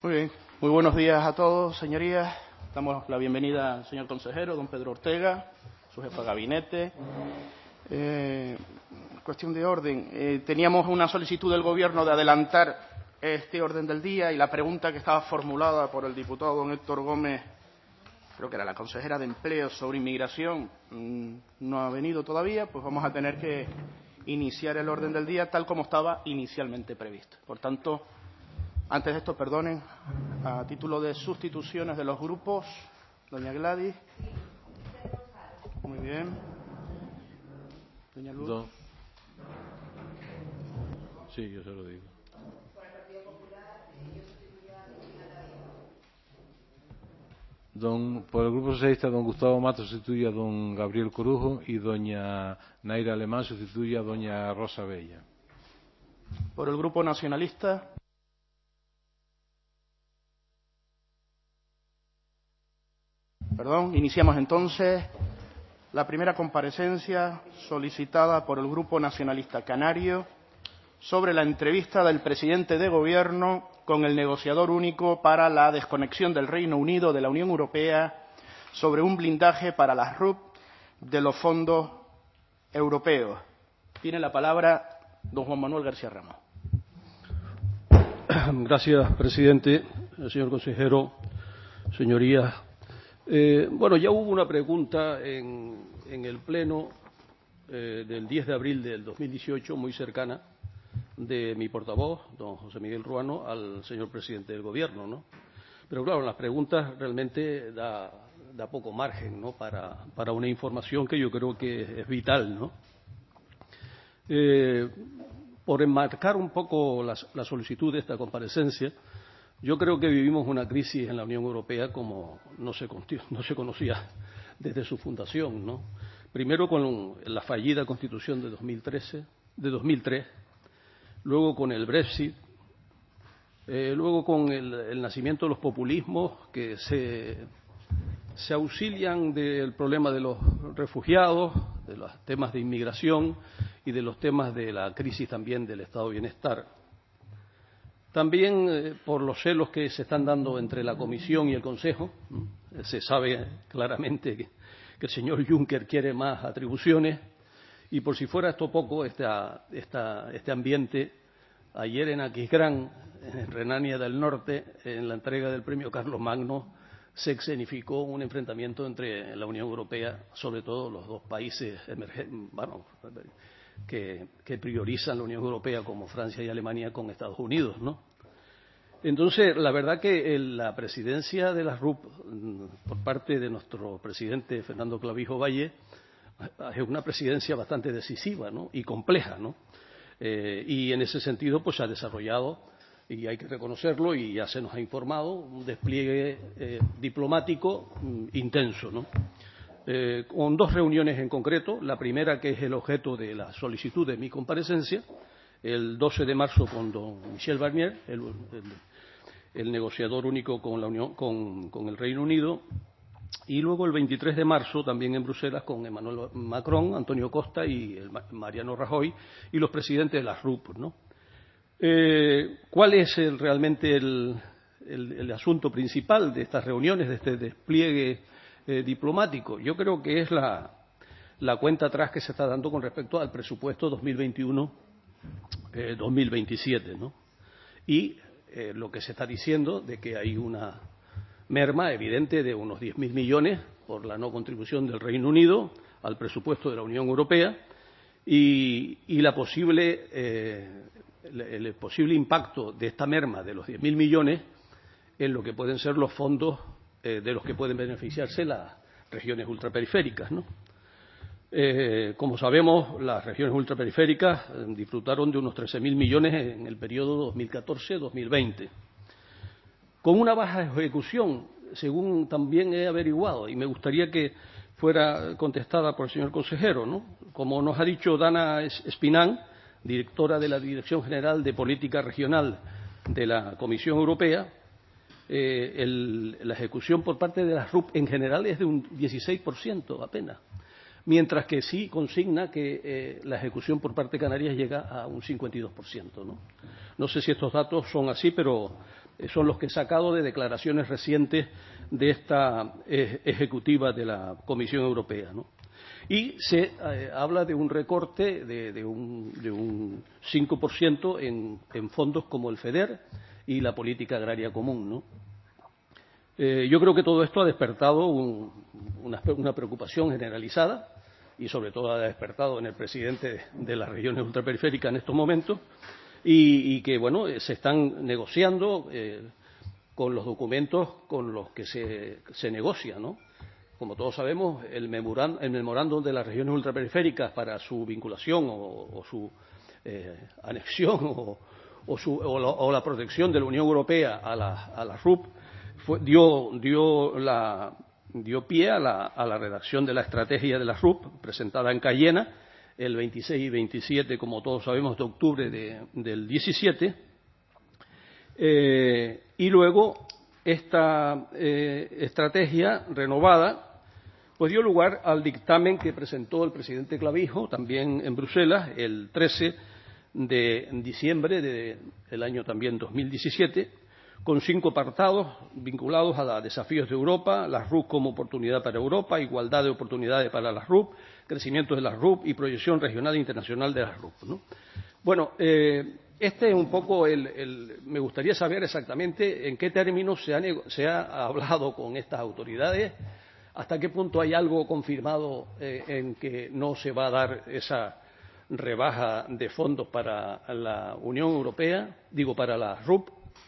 Muy bien, muy buenos días a todos, señorías. Damos la bienvenida al señor consejero, don Pedro Ortega, su jefe de gabinete. Cuestión de orden. Teníamos una solicitud del Gobierno de adelantar este orden del día y la pregunta que estaba formulada por el diputado don Héctor Gómez, creo que era la consejera de Empleo, sobre inmigración, no ha venido todavía, pues vamos a tener que iniciar el orden del día tal como estaba inicialmente previsto. Por tanto, antes de esto, perdonen, a título de sustituciones de los grupos, doña Gladys. Muy bien. Doña Luz. Sí, yo se lo digo. Por el Grupo Socialista, don Gustavo Mato sustituye a don Gabriel Corujo y doña Naira Alemán sustituye a doña Rosa Bella. Por el Grupo Nacionalista. Iniciamos entonces la primera comparecencia solicitada por el Grupo Nacionalista Canario sobre la entrevista del presidente de Gobierno con el negociador único para la desconexión del Reino Unido de la Unión Europea sobre un blindaje para las RUP de los fondos europeos. Tiene la palabra don Juan Manuel García Ramos. Gracias, presidente, señor consejero, señorías. Ya hubo una pregunta en el Pleno del 10 de abril del 2018, muy cercana, de mi portavoz, don José Miguel Ruano, al señor presidente del Gobierno, ¿no? Pero claro, las preguntas realmente da poco margen, ¿no?, para una información que yo creo que es vital, ¿no? Por enmarcar un poco la solicitud de esta comparecencia, yo creo que vivimos una crisis en la Unión Europea como no se conocía desde su fundación, ¿no? Primero con la fallida Constitución de 2003, luego con el Brexit, luego con el nacimiento de los populismos que se auxilian del problema de los refugiados, de los temas de inmigración y de los temas de la crisis también del estado de bienestar. También por los celos que se están dando entre la Comisión y el Consejo. Se sabe claramente que el señor Juncker quiere más atribuciones y por si fuera esto poco, este ambiente, ayer en Aquisgrán, en Renania del Norte, en la entrega del premio Carlomagno, se escenificó un enfrentamiento entre la Unión Europea, sobre todo los dos países que priorizan la Unión Europea como Francia y Alemania con Estados Unidos, ¿no? Entonces, la verdad que la presidencia de la RUP por parte de nuestro presidente Fernando Clavijo Valle es una presidencia bastante decisiva, ¿no?, y compleja, ¿no? Y en ese sentido pues se ha desarrollado, y hay que reconocerlo, y ya se nos ha informado, un despliegue diplomático intenso, ¿no? Con dos reuniones en concreto. La primera, que es el objeto de la solicitud de mi comparecencia, el 12 de marzo con don Michel Barnier, el negociador único con el Reino Unido, y luego el 23 de marzo también en Bruselas con Emmanuel Macron, Antonio Costa y Mariano Rajoy y los presidentes de las RUP, ¿no? ¿Cuál es realmente el asunto principal de estas reuniones, de este despliegue diplomático? Yo creo que es la cuenta atrás que se está dando con respecto al presupuesto 2021-2027, ¿no? Y lo que se está diciendo de que hay una merma evidente de unos 10.000 millones por la no contribución del Reino Unido al presupuesto de la Unión Europea y el posible impacto de esta merma de los 10.000 millones en lo que pueden ser los fondos de los que pueden beneficiarse las regiones ultraperiféricas, ¿no? Como sabemos, las regiones ultraperiféricas disfrutaron de unos 13.000 millones en el periodo 2014-2020. Con una baja ejecución, según también he averiguado, y me gustaría que fuera contestada por el señor consejero, ¿no? Como nos ha dicho Dana Espinán, directora de la Dirección General de Política Regional de la Comisión Europea, la ejecución por parte de las RUP en general es de un 16% apenas, mientras que sí consigna que la ejecución por parte de Canarias llega a un 52%, ¿no? No sé si estos datos son así, pero son los que he sacado de declaraciones recientes de esta ejecutiva de la Comisión Europea, ¿no? Y se habla de un recorte de un 5% en fondos como el FEDER y la Política Agraria Común, ¿no? Yo creo que todo esto ha despertado una preocupación generalizada y sobre todo ha despertado en el presidente de las regiones ultraperiféricas en estos momentos y que, bueno, se están negociando con los documentos con los que se negocia, ¿no? Como todos sabemos, el memorándum de las regiones ultraperiféricas para su vinculación o su anexión o la protección de la Unión Europea a la RUP dio pie a la redacción de la estrategia de la RUP presentada en Cayena el 26 y 27, como todos sabemos, de octubre del 17. Y luego esta estrategia renovada pues dio lugar al dictamen que presentó el presidente Clavijo, también en Bruselas, el 13 de diciembre del año también 2017, con 5 apartados vinculados a desafíos de Europa, las RUP como oportunidad para Europa, igualdad de oportunidades para las RUP, crecimiento de las RUP y proyección regional e internacional de las RUP, ¿no? Bueno, este es un poco me gustaría saber exactamente en qué términos se ha hablado con estas autoridades, hasta qué punto hay algo confirmado en que no se va a dar esa rebaja de fondos para la Unión Europea, para la RUP,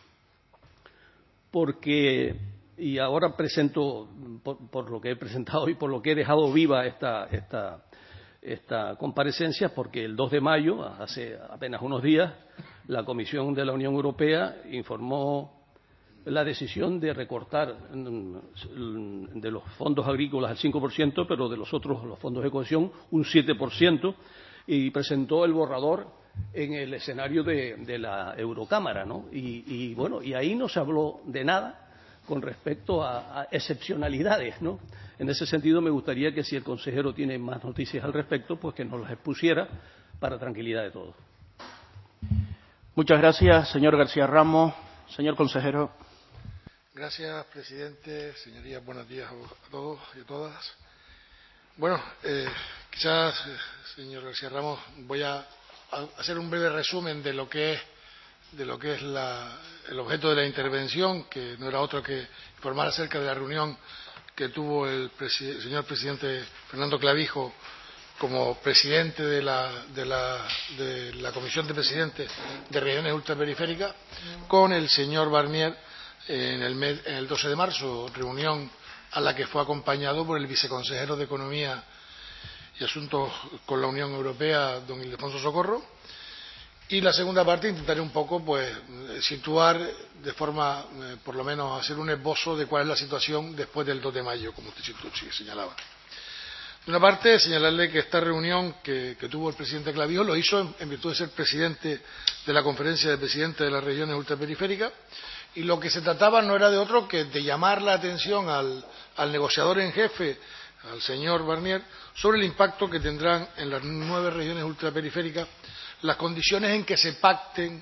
porque, y ahora presento, por lo que he presentado y por lo que he dejado viva esta comparecencia, porque el 2 de mayo, hace apenas unos días, la Comisión de la Unión Europea informó la decisión de recortar de los fondos agrícolas al 5%, pero de los fondos de cohesión, un 7%, y presentó el borrador en el escenario de la Eurocámara, ¿no? Y bueno, y ahí no se habló de nada con respecto a excepcionalidades, ¿no? En ese sentido, me gustaría que si el consejero tiene más noticias al respecto, pues que nos las expusiera para tranquilidad de todos. Muchas gracias, señor García Ramos. Señor consejero. Gracias, presidente. Señorías, buenos días a todos y a todas. Bueno, quizás, señor García Ramos, voy a hacer un breve resumen de lo que es el objeto de la intervención, que no era otro que informar acerca de la reunión que tuvo el señor presidente Fernando Clavijo como presidente de la Comisión de Presidentes de Regiones Ultraperiféricas con el señor Barnier en el 12 de marzo, reunión a la que fue acompañado por el viceconsejero de Economía y Asuntos con la Unión Europea, don Ildefonso Socorro. Y la segunda parte intentaré un poco situar de forma, por lo menos, hacer un esbozo de cuál es la situación después del 2 de mayo, como usted señalaba. De una parte, señalarle que esta reunión que tuvo el presidente Clavijo lo hizo en virtud de ser presidente de la Conferencia de Presidentes de las Regiones Ultraperiféricas, y lo que se trataba no era de otro que de llamar la atención al negociador en jefe, al señor Barnier, sobre el impacto que tendrán en las 9 regiones ultraperiféricas las condiciones en que se pacten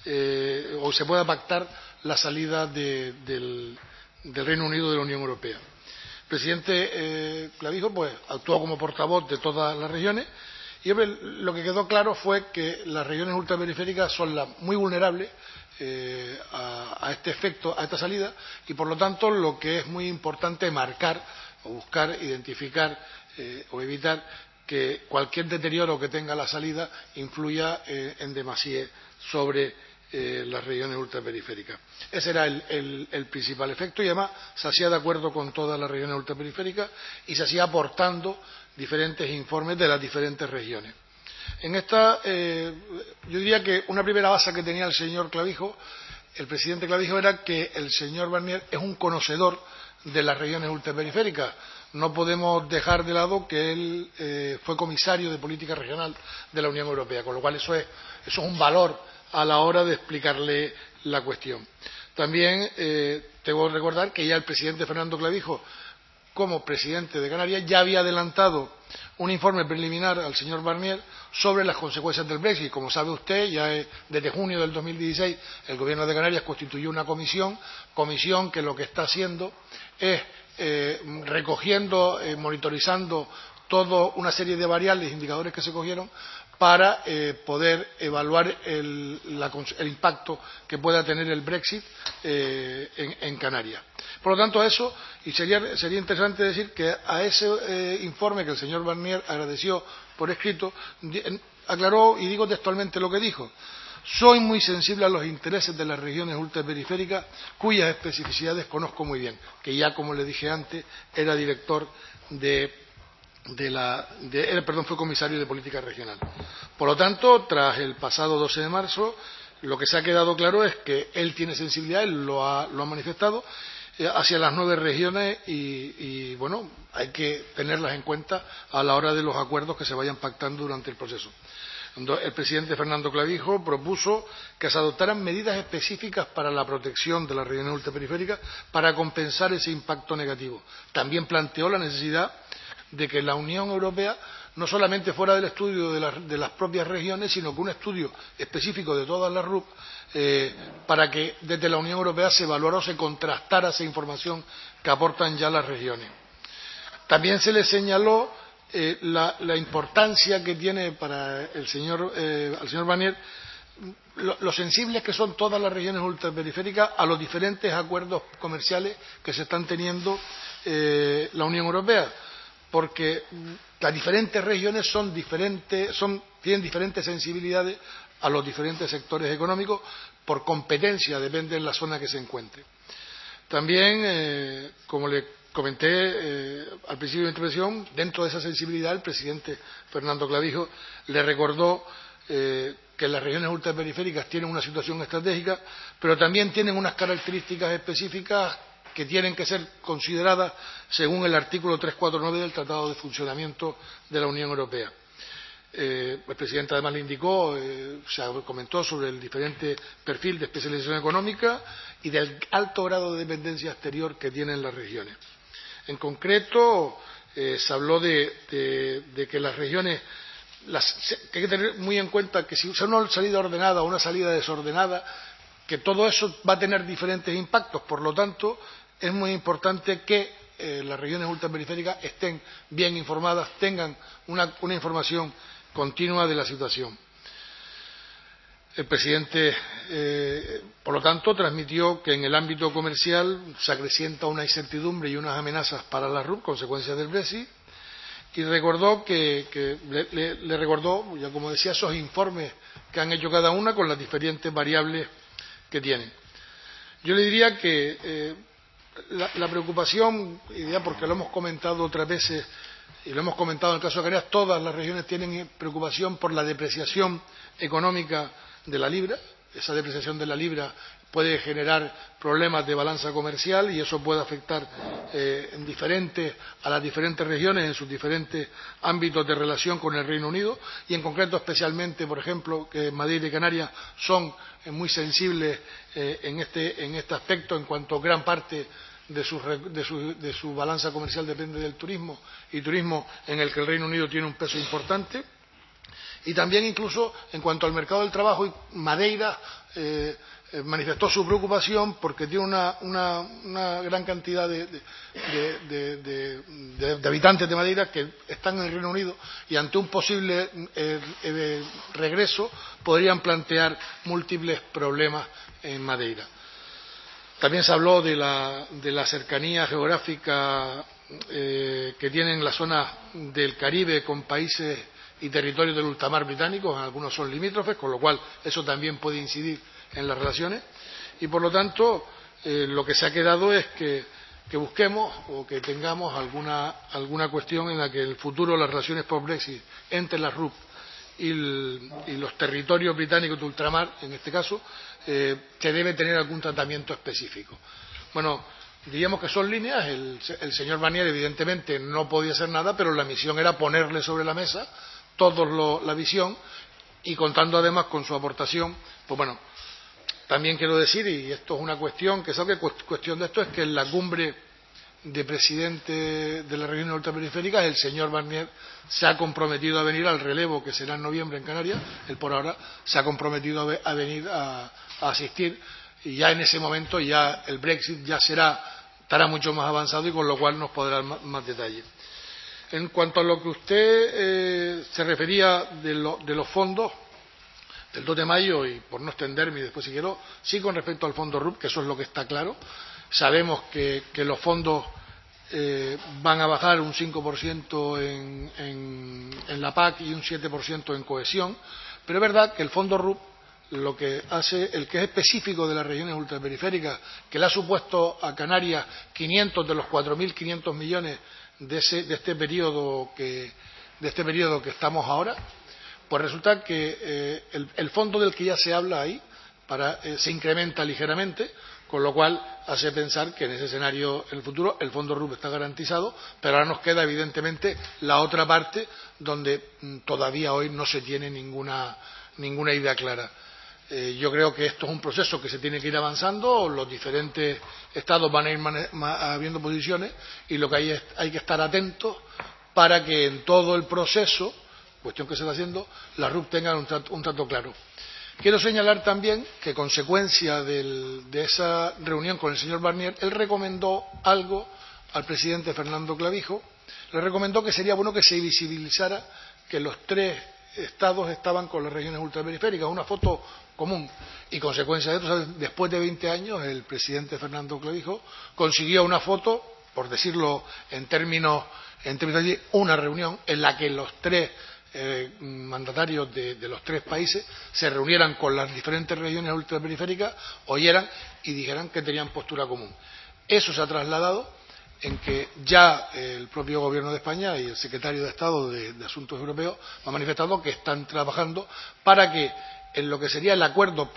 o se pueda pactar la salida del Reino Unido de la Unión Europea. El presidente Clavijo actuó como portavoz de todas las regiones y lo que quedó claro fue que las regiones ultraperiféricas son las muy vulnerables a este efecto, a esta salida, y por lo tanto lo que es muy importante marcar o buscar, identificar o evitar que cualquier deterioro que tenga la salida influya en demasía sobre las regiones ultraperiféricas. Ese era el principal efecto, y además se hacía de acuerdo con todas las regiones ultraperiféricas y se hacía aportando diferentes informes de las diferentes regiones. En esta, yo diría que una primera base que tenía el señor Clavijo, el presidente Clavijo, era que el señor Barnier es un conocedor de las regiones ultraperiféricas. No podemos dejar de lado que él fue comisario de política regional de la Unión Europea, con lo cual eso es un valor a la hora de explicarle la cuestión. También tengo que recordar que ya el presidente Fernando Clavijo como presidente de Canarias, ya había adelantado un informe preliminar al señor Barnier sobre las consecuencias del Brexit. Como sabe usted, ya desde junio del 2016 el Gobierno de Canarias constituyó una comisión que lo que está haciendo es recogiendo, monitorizando toda una serie de variables, indicadores que se cogieron para poder evaluar el impacto que pueda tener el Brexit en Canarias. Por lo tanto, eso, y sería interesante decir que a ese informe que el señor Barnier agradeció por escrito, aclaró, y digo textualmente lo que dijo: soy muy sensible a los intereses de las regiones ultraperiféricas cuyas especificidades conozco muy bien, que ya, como le dije antes, era director fue comisario de política regional. Por lo tanto, tras el pasado 12 de marzo, lo que se ha quedado claro es que él tiene sensibilidad, él lo ha manifestado, hacia las 9 regiones y bueno, hay que tenerlas en cuenta a la hora de los acuerdos que se vayan pactando durante el proceso. El presidente Fernando Clavijo propuso que se adoptaran medidas específicas para la protección de las regiones ultraperiféricas para compensar ese impacto negativo. También planteó la necesidad de que la Unión Europea no solamente fuera del estudio de las propias regiones, sino que un estudio específico de todas las RUP para que desde la Unión Europea se evaluara o se contrastara esa información que aportan ya las regiones. También se le señaló la importancia que tiene para al señor Barnier lo sensibles que son todas las regiones ultraperiféricas a los diferentes acuerdos comerciales que se están teniendo la Unión Europea, porque las diferentes regiones tienen diferentes sensibilidades a los diferentes sectores económicos por competencia, depende de la zona que se encuentre. También, como le comenté al principio de mi intervención, dentro de esa sensibilidad el presidente Fernando Clavijo le recordó que las regiones ultraperiféricas tienen una situación estratégica, pero también tienen unas características específicas que tienen que ser consideradas según el artículo 349 del Tratado de Funcionamiento de la Unión Europea. El presidente además le indicó, se comentó sobre el diferente perfil de especialización económica y del alto grado de dependencia exterior que tienen las regiones. En concreto, se habló de que las regiones, que hay que tener muy en cuenta que si es una salida ordenada o una salida desordenada, que todo eso va a tener diferentes impactos. Por lo tanto, es muy importante que las regiones ultraperiféricas estén bien informadas, tengan una información continua de la situación. El presidente, por lo tanto, transmitió que en el ámbito comercial se acrecienta una incertidumbre y unas amenazas para la RUP, consecuencias del Brexit, y recordó le recordó, ya como decía, esos informes que han hecho cada una con las diferentes variables que tienen. Yo le diría que la preocupación, y ya porque lo hemos comentado otras veces, y lo hemos comentado en el caso de Canarias, todas las regiones tienen preocupación por la depreciación económica de la libra. Esa depreciación de la libra puede generar problemas de balanza comercial y eso puede afectar a las diferentes regiones en sus diferentes ámbitos de relación con el Reino Unido y en concreto especialmente, por ejemplo, que Madeira y Canarias son muy sensibles en este aspecto, en cuanto gran parte de su balanza comercial depende del turismo, y turismo en el que el Reino Unido tiene un peso importante. Y también incluso en cuanto al mercado del trabajo, Madeira manifestó su preocupación porque tiene una gran cantidad de habitantes de Madeira que están en el Reino Unido y ante un posible regreso podrían plantear múltiples problemas en Madeira. También se habló de la cercanía geográfica que tienen la zona del Caribe con países y territorios del ultramar británico, algunos son limítrofes, con lo cual eso también puede incidir en las relaciones y por lo tanto lo que se ha quedado es que busquemos o que tengamos alguna cuestión en la que en el futuro las relaciones post-Brexit entre la RUP y los territorios británicos de ultramar, en este caso, que debe tener algún tratamiento específico. Bueno, diríamos que son líneas, el señor Barnier evidentemente no podía hacer nada, pero la misión era ponerle sobre la mesa todos la visión y contando además con su aportación, pues bueno, también quiero decir, y esto es una cuestión, que sabe que cuestión de esto es que en la cumbre de presidente de las regiones ultraperiféricas, el señor Barnier se ha comprometido a venir al relevo que será en noviembre en Canarias. Él por ahora se ha comprometido a venir a asistir, y ya en ese momento ya el Brexit ya estará mucho más avanzado, y con lo cual nos podrá dar más detalles. En cuanto a lo que usted se refería de los fondos del 2 de mayo, y por no extenderme y después si quiero, sí, con respecto al fondo RUP, que eso es lo que está claro. Sabemos que los fondos van a bajar un 5% en la PAC y un 7% en cohesión, pero es verdad que el fondo RUP, lo que hace, el que es específico de las regiones ultraperiféricas, que le ha supuesto a Canarias 500 de los 4.500 millones de este periodo que estamos ahora, pues resulta que el fondo del que ya se habla ahí se incrementa ligeramente, con lo cual hace pensar que en ese escenario, en el futuro, el fondo RUP está garantizado, pero ahora nos queda evidentemente la otra parte donde todavía hoy no se tiene ninguna idea clara. Yo creo que esto es un proceso que se tiene que ir avanzando, los diferentes estados van a ir habiendo posiciones, y lo que hay que estar atentos para que en todo el proceso, cuestión que se está haciendo, las RUP tengan un trato claro. Quiero señalar también que, consecuencia de esa reunión con el señor Barnier, él recomendó algo al presidente Fernando Clavijo. Le recomendó que sería bueno que se visibilizara que los tres estados estaban con las regiones ultraperiféricas, una foto común, y consecuencia de esto, ¿sabes? Después de 20 años, el presidente Fernando Clavijo consiguió una foto, por decirlo en términos de una reunión en la que los tres mandatarios de los tres países se reunieran con las diferentes regiones ultraperiféricas, oyeran y dijeran que tenían postura común. Eso se ha trasladado en que ya el propio Gobierno de España y el secretario de Estado de Asuntos Europeos han manifestado que están trabajando para que en lo que sería el acuerdo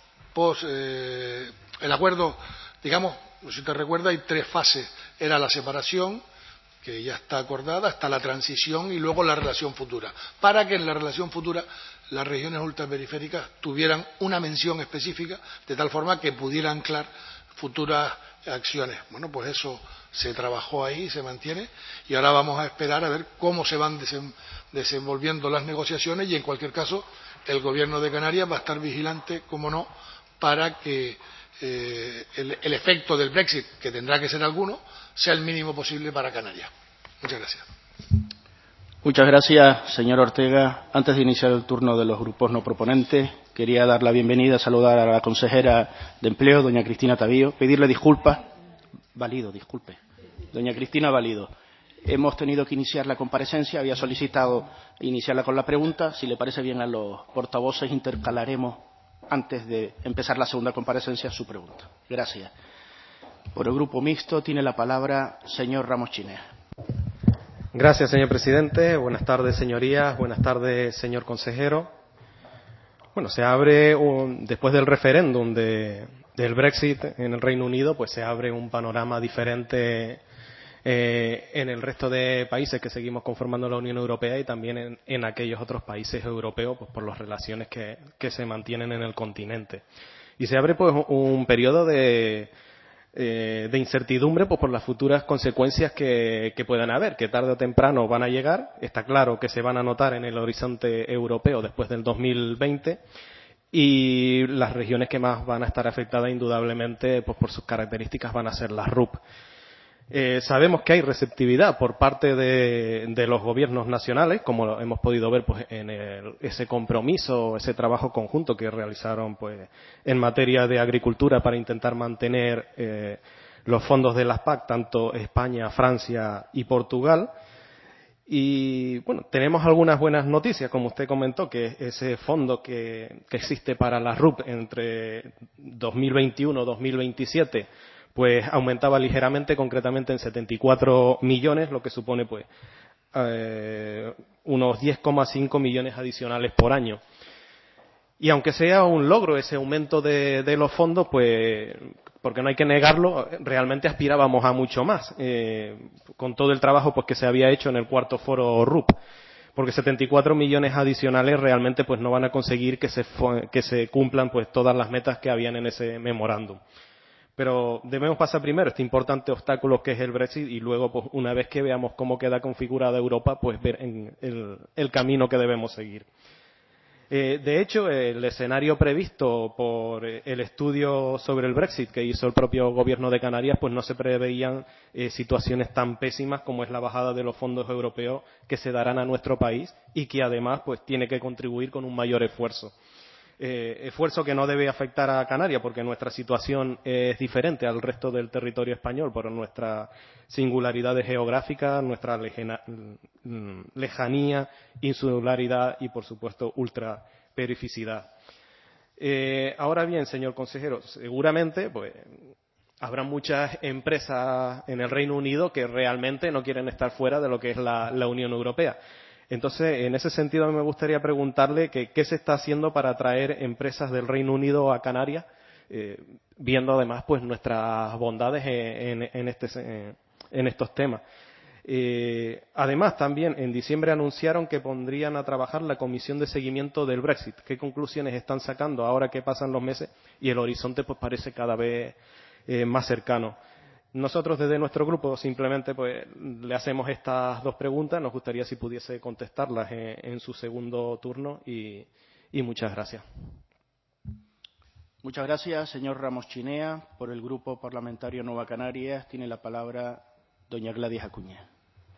el acuerdo, digamos, si te recuerdas, hay tres fases. Era la separación, que ya está acordada, hasta la transición y luego la relación futura, para que en la relación futura las regiones ultraperiféricas tuvieran una mención específica, de tal forma que pudieran anclar futuras acciones. Bueno, pues eso se trabajó ahí, se mantiene, y ahora vamos a esperar a ver cómo se van desenvolviendo las negociaciones, y en cualquier caso el Gobierno de Canarias va a estar vigilante, como no, para que el efecto del Brexit, que tendrá que ser alguno, sea el mínimo posible para Canarias. Muchas gracias. Muchas gracias, señor Ortega. Antes de iniciar el turno de los grupos no proponentes, quería dar la bienvenida, saludar a la consejera de Empleo, doña Cristina Tavío, pedirle disculpas. Disculpe. Doña Cristina Valido. Hemos tenido que iniciar la comparecencia, había solicitado iniciarla con la pregunta. Si le parece bien a los portavoces, intercalaremos antes de empezar la segunda comparecencia su pregunta. Gracias. Por el Grupo Mixto tiene la palabra señor Ramos Chinea. Gracias, señor presidente. Buenas tardes, señorías. Buenas tardes, señor consejero. Bueno, se abre, después del referéndum del Brexit en el Reino Unido, pues se abre un panorama diferente en el resto de países que seguimos conformando la Unión Europea, y también en aquellos otros países europeos, pues por las relaciones que se mantienen en el continente. Y se abre pues un periodo de incertidumbre, pues por las futuras consecuencias que puedan haber, que tarde o temprano van a llegar. Está claro que se van a notar en el horizonte europeo después del 2020, y las regiones que más van a estar afectadas indudablemente, pues por sus características, van a ser las RUP. Sabemos que hay receptividad por parte de los gobiernos nacionales, como hemos podido ver pues en ese compromiso, ese trabajo conjunto que realizaron pues en materia de agricultura para intentar mantener los fondos de las PAC, tanto España, Francia y Portugal. Y bueno, tenemos algunas buenas noticias, como usted comentó, que ese fondo que existe para las RUP entre 2021 y 2027 pues aumentaba ligeramente, concretamente en 74 millones, lo que supone pues unos 10,5 millones adicionales por año. Y aunque sea un logro ese aumento de los fondos, pues, porque no hay que negarlo, realmente aspirábamos a mucho más, con todo el trabajo pues que se había hecho en el cuarto foro RUP, porque 74 millones adicionales realmente pues no van a conseguir que se cumplan pues todas las metas que habían en ese memorándum. Pero debemos pasar primero este importante obstáculo que es el Brexit y luego, pues, una vez que veamos cómo queda configurada Europa, pues ver el camino que debemos seguir. De hecho, el escenario previsto por el estudio sobre el Brexit que hizo el propio Gobierno de Canarias, pues no se preveían situaciones tan pésimas como es la bajada de los fondos europeos que se darán a nuestro país y que además pues tiene que contribuir con un mayor esfuerzo. Esfuerzo que no debe afectar a Canarias porque nuestra situación es diferente al resto del territorio español por nuestras singularidades geográficas, nuestra lejanía, insularidad y, por supuesto, ultraperificidad. Ahora bien, señor consejero, seguramente pues habrá muchas empresas en el Reino Unido que realmente no quieren estar fuera de lo que es la Unión Europea. Entonces, en ese sentido, a mí me gustaría preguntarle qué se está haciendo para atraer empresas del Reino Unido a Canarias, viendo además pues nuestras bondades en estos temas. Además, también en diciembre anunciaron que pondrían a trabajar la comisión de seguimiento del Brexit. ¿Qué conclusiones están sacando ahora que pasan los meses y el horizonte pues parece cada vez más cercano? Nosotros desde nuestro grupo simplemente pues le hacemos estas dos preguntas. Nos gustaría si pudiese contestarlas en su segundo turno y muchas gracias. Muchas gracias, señor Ramos Chinea. Por el Grupo Parlamentario Nueva Canarias tiene la palabra doña Gladys Acuña.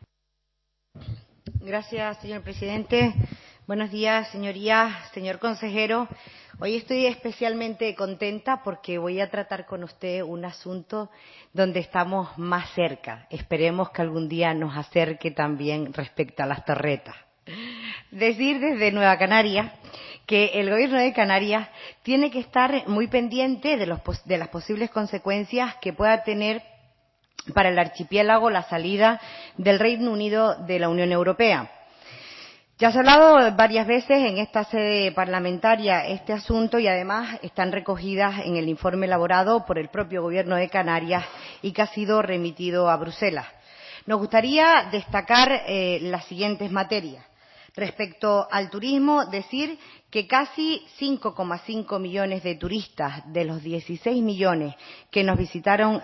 Gracias, señor presidente. Buenos días, señorías, señor consejero. Hoy estoy especialmente contenta porque voy a tratar con usted un asunto donde estamos más cerca. Esperemos que algún día nos acerque también respecto a las torretas. Decir desde Nueva Canarias que el Gobierno de Canarias tiene que estar muy pendiente de las posibles consecuencias que pueda tener para el archipiélago la salida del Reino Unido de la Unión Europea. Ya se ha hablado varias veces en esta sede parlamentaria este asunto y además están recogidas en el informe elaborado por el propio Gobierno de Canarias y que ha sido remitido a Bruselas. Nos gustaría destacar las siguientes materias. Respecto al turismo, decir que casi 5,5 millones de turistas de los 16 millones que nos visitaron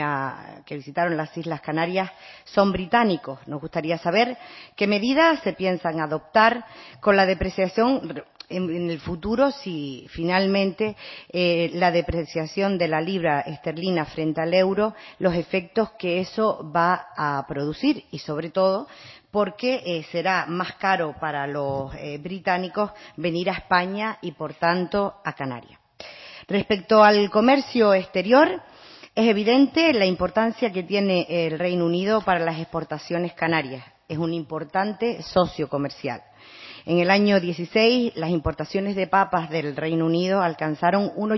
las Islas Canarias son británicos. Nos gustaría saber qué medidas se piensan adoptar con la depreciación en el futuro si finalmente la depreciación de la libra esterlina frente al euro, los efectos que eso va a producir y sobre todo porque será más caro para los británicos venir a España y, por tanto, a Canarias. Respecto al comercio exterior, es evidente la importancia que tiene el Reino Unido para las exportaciones canarias. Es un importante socio comercial. En el año 16, las importaciones de papas del Reino Unido alcanzaron un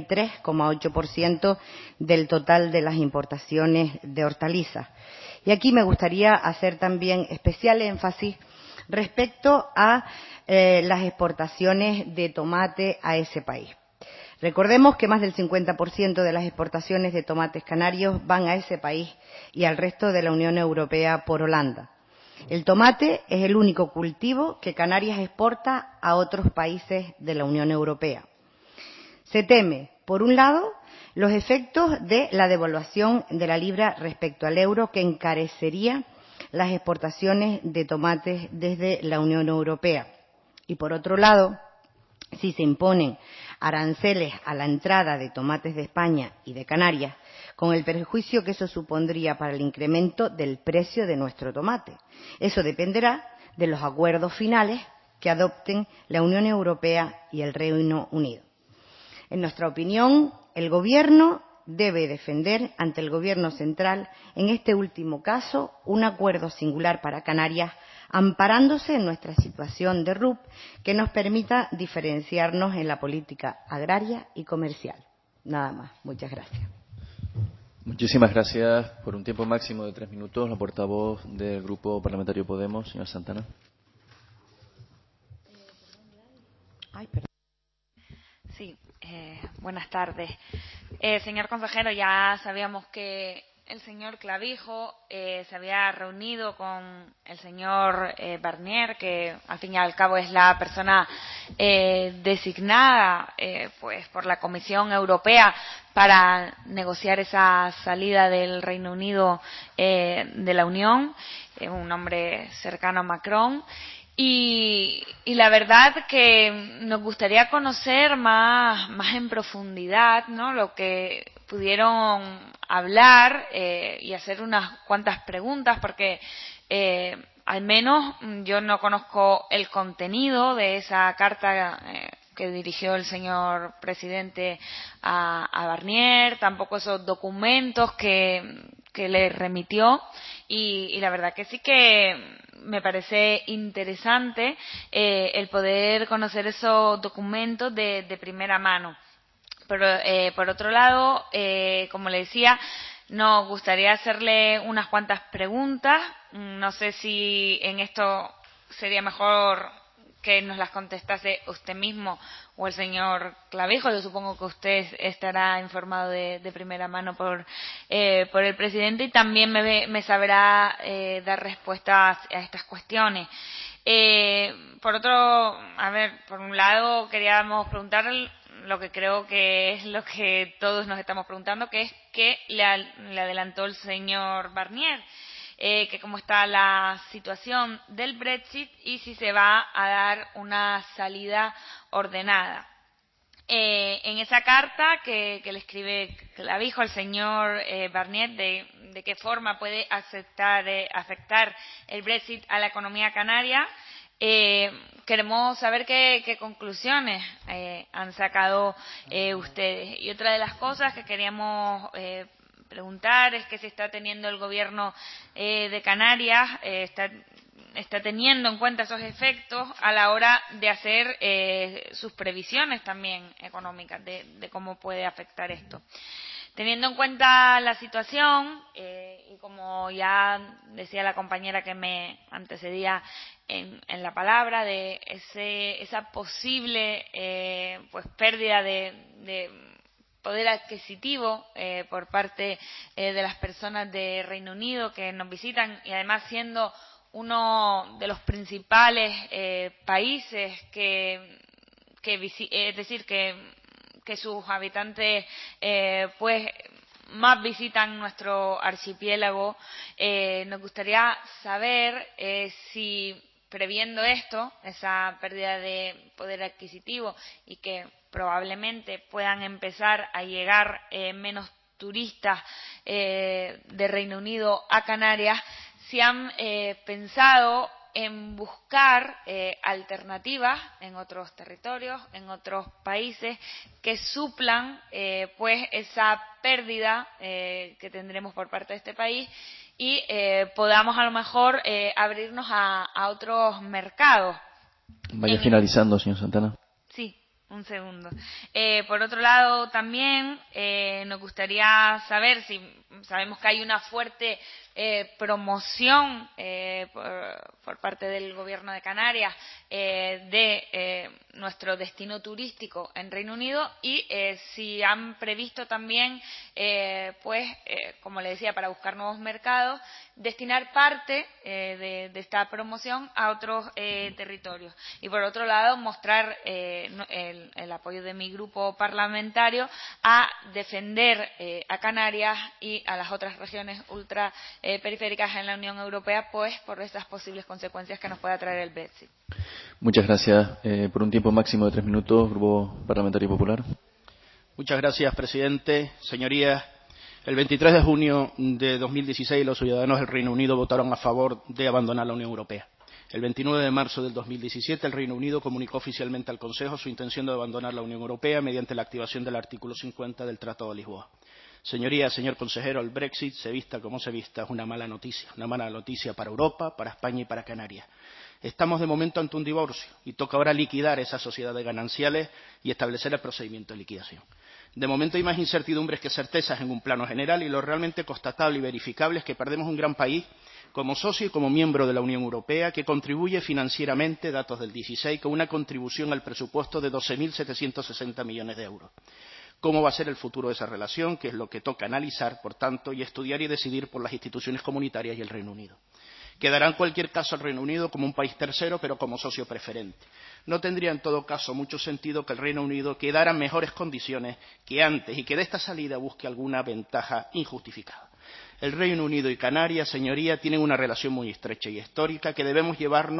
83,8% del total de las importaciones de hortalizas. Y aquí me gustaría hacer también especial énfasis respecto a las exportaciones de tomate a ese país. Recordemos que más del 50% de las exportaciones de tomates canarios van a ese país y al resto de la Unión Europea por Holanda. El tomate es el único cultivo que Canarias exporta a otros países de la Unión Europea. Se teme, por un lado, los efectos de la devaluación de la libra respecto al euro que encarecería las exportaciones de tomates desde la Unión Europea. Y por otro lado, si se imponen aranceles a la entrada de tomates de España y de Canarias, con el perjuicio que eso supondría para el incremento del precio de nuestro tomate. Eso dependerá de los acuerdos finales que adopten la Unión Europea y el Reino Unido. En nuestra opinión, el Gobierno debe defender ante el Gobierno central, en este último caso, un acuerdo singular para Canarias, amparándose en nuestra situación de RUP, que nos permita diferenciarnos en la política agraria y comercial. Nada más. Muchas gracias. Muchísimas gracias. Por un tiempo máximo de 3 minutos, la portavoz del Grupo Parlamentario Podemos, señora Santana. Sí, buenas tardes. Señor consejero, ya sabíamos que el señor Clavijo se había reunido con el señor Barnier, que al fin y al cabo es la persona designada pues por la Comisión Europea para negociar esa salida del Reino Unido de la Unión, un hombre cercano a Macron. Y la verdad que nos gustaría conocer más en profundidad, ¿no?, lo que pudieron hablar y hacer unas cuantas preguntas, porque al menos yo no conozco el contenido de esa carta que dirigió el señor presidente a Barnier, tampoco esos documentos que le remitió, y la verdad que sí que me parece interesante el poder conocer esos documentos de primera mano. Pero por otro lado, como le decía, nos gustaría hacerle unas cuantas preguntas. No sé si en esto sería mejor que nos las contestase usted mismo o el señor Clavijo. Yo supongo que usted estará informado de primera mano por el presidente, y también me sabrá dar respuestas a estas cuestiones. Por un lado queríamos preguntar lo que creo que es lo que todos nos estamos preguntando, que es qué le adelantó el señor Barnier, que cómo está la situación del Brexit y si se va a dar una salida ordenada. En esa carta que le escribe Clavijo al señor Barnier, de qué forma puede afectar el Brexit a la economía canaria, queremos saber qué conclusiones han sacado ustedes. Y otra de las cosas que queríamos preguntar es que si está teniendo el gobierno de Canarias, está teniendo en cuenta esos efectos a la hora de hacer sus previsiones también económicas de cómo puede afectar esto. Teniendo en cuenta la situación, y como ya decía la compañera que me antecedía en la palabra, de esa posible pues pérdida de poder adquisitivo por parte de las personas de Reino Unido que nos visitan, y además siendo uno de los principales países es decir, que sus habitantes pues más visitan nuestro archipiélago, nos gustaría saber si, previendo esto, esa pérdida de poder adquisitivo, y que probablemente puedan empezar a llegar menos turistas de Reino Unido a Canarias, si han pensado en buscar alternativas en otros territorios, en otros países, que suplan pues esa pérdida que tendremos por parte de este país, y podamos a lo mejor abrirnos a otros mercados. Vaya finalizando, señor Santana. Sí, un segundo. Por otro lado, también nos gustaría saber si sabemos que hay una fuerte promoción por parte del Gobierno de Canarias de nuestro destino turístico en Reino Unido, y si han previsto también, como le decía, para buscar nuevos mercados, destinar parte de esta promoción a otros territorios. Y por otro lado, mostrar el apoyo de mi grupo parlamentario a defender a Canarias y a las otras regiones ultra periféricas en la Unión Europea, pues por estas posibles consecuencias que nos pueda traer el Brexit. Muchas gracias. Por un tiempo máximo de 3 minutos, Grupo Parlamentario Popular. Muchas gracias, presidente. Señorías, el 23 de junio de 2016 los ciudadanos del Reino Unido votaron a favor de abandonar la Unión Europea. El 29 de marzo del 2017 el Reino Unido comunicó oficialmente al Consejo su intención de abandonar la Unión Europea mediante la activación del artículo 50 del Tratado de Lisboa. Señorías, señor consejero, el Brexit, se vista como se vista, es una mala noticia para Europa, para España y para Canarias. Estamos de momento ante un divorcio y toca ahora liquidar esas sociedades gananciales y establecer el procedimiento de liquidación. De momento hay más incertidumbres que certezas en un plano general, y lo realmente constatable y verificable es que perdemos un gran país como socio y como miembro de la Unión Europea, que contribuye financieramente, datos del 16, con una contribución al presupuesto de 12.760 millones de euros. cómo va a ser el futuro de esa relación, que es lo que toca analizar, por tanto, y estudiar y decidir por las instituciones comunitarias y el Reino Unido. Quedará en cualquier caso el Reino Unido como un país tercero, pero como socio preferente. No tendría en todo caso mucho sentido que el Reino Unido quedara en mejores condiciones que antes y que de esta salida busque alguna ventaja injustificada. El Reino Unido y Canarias, señoría, tienen una relación muy estrecha y histórica que debemos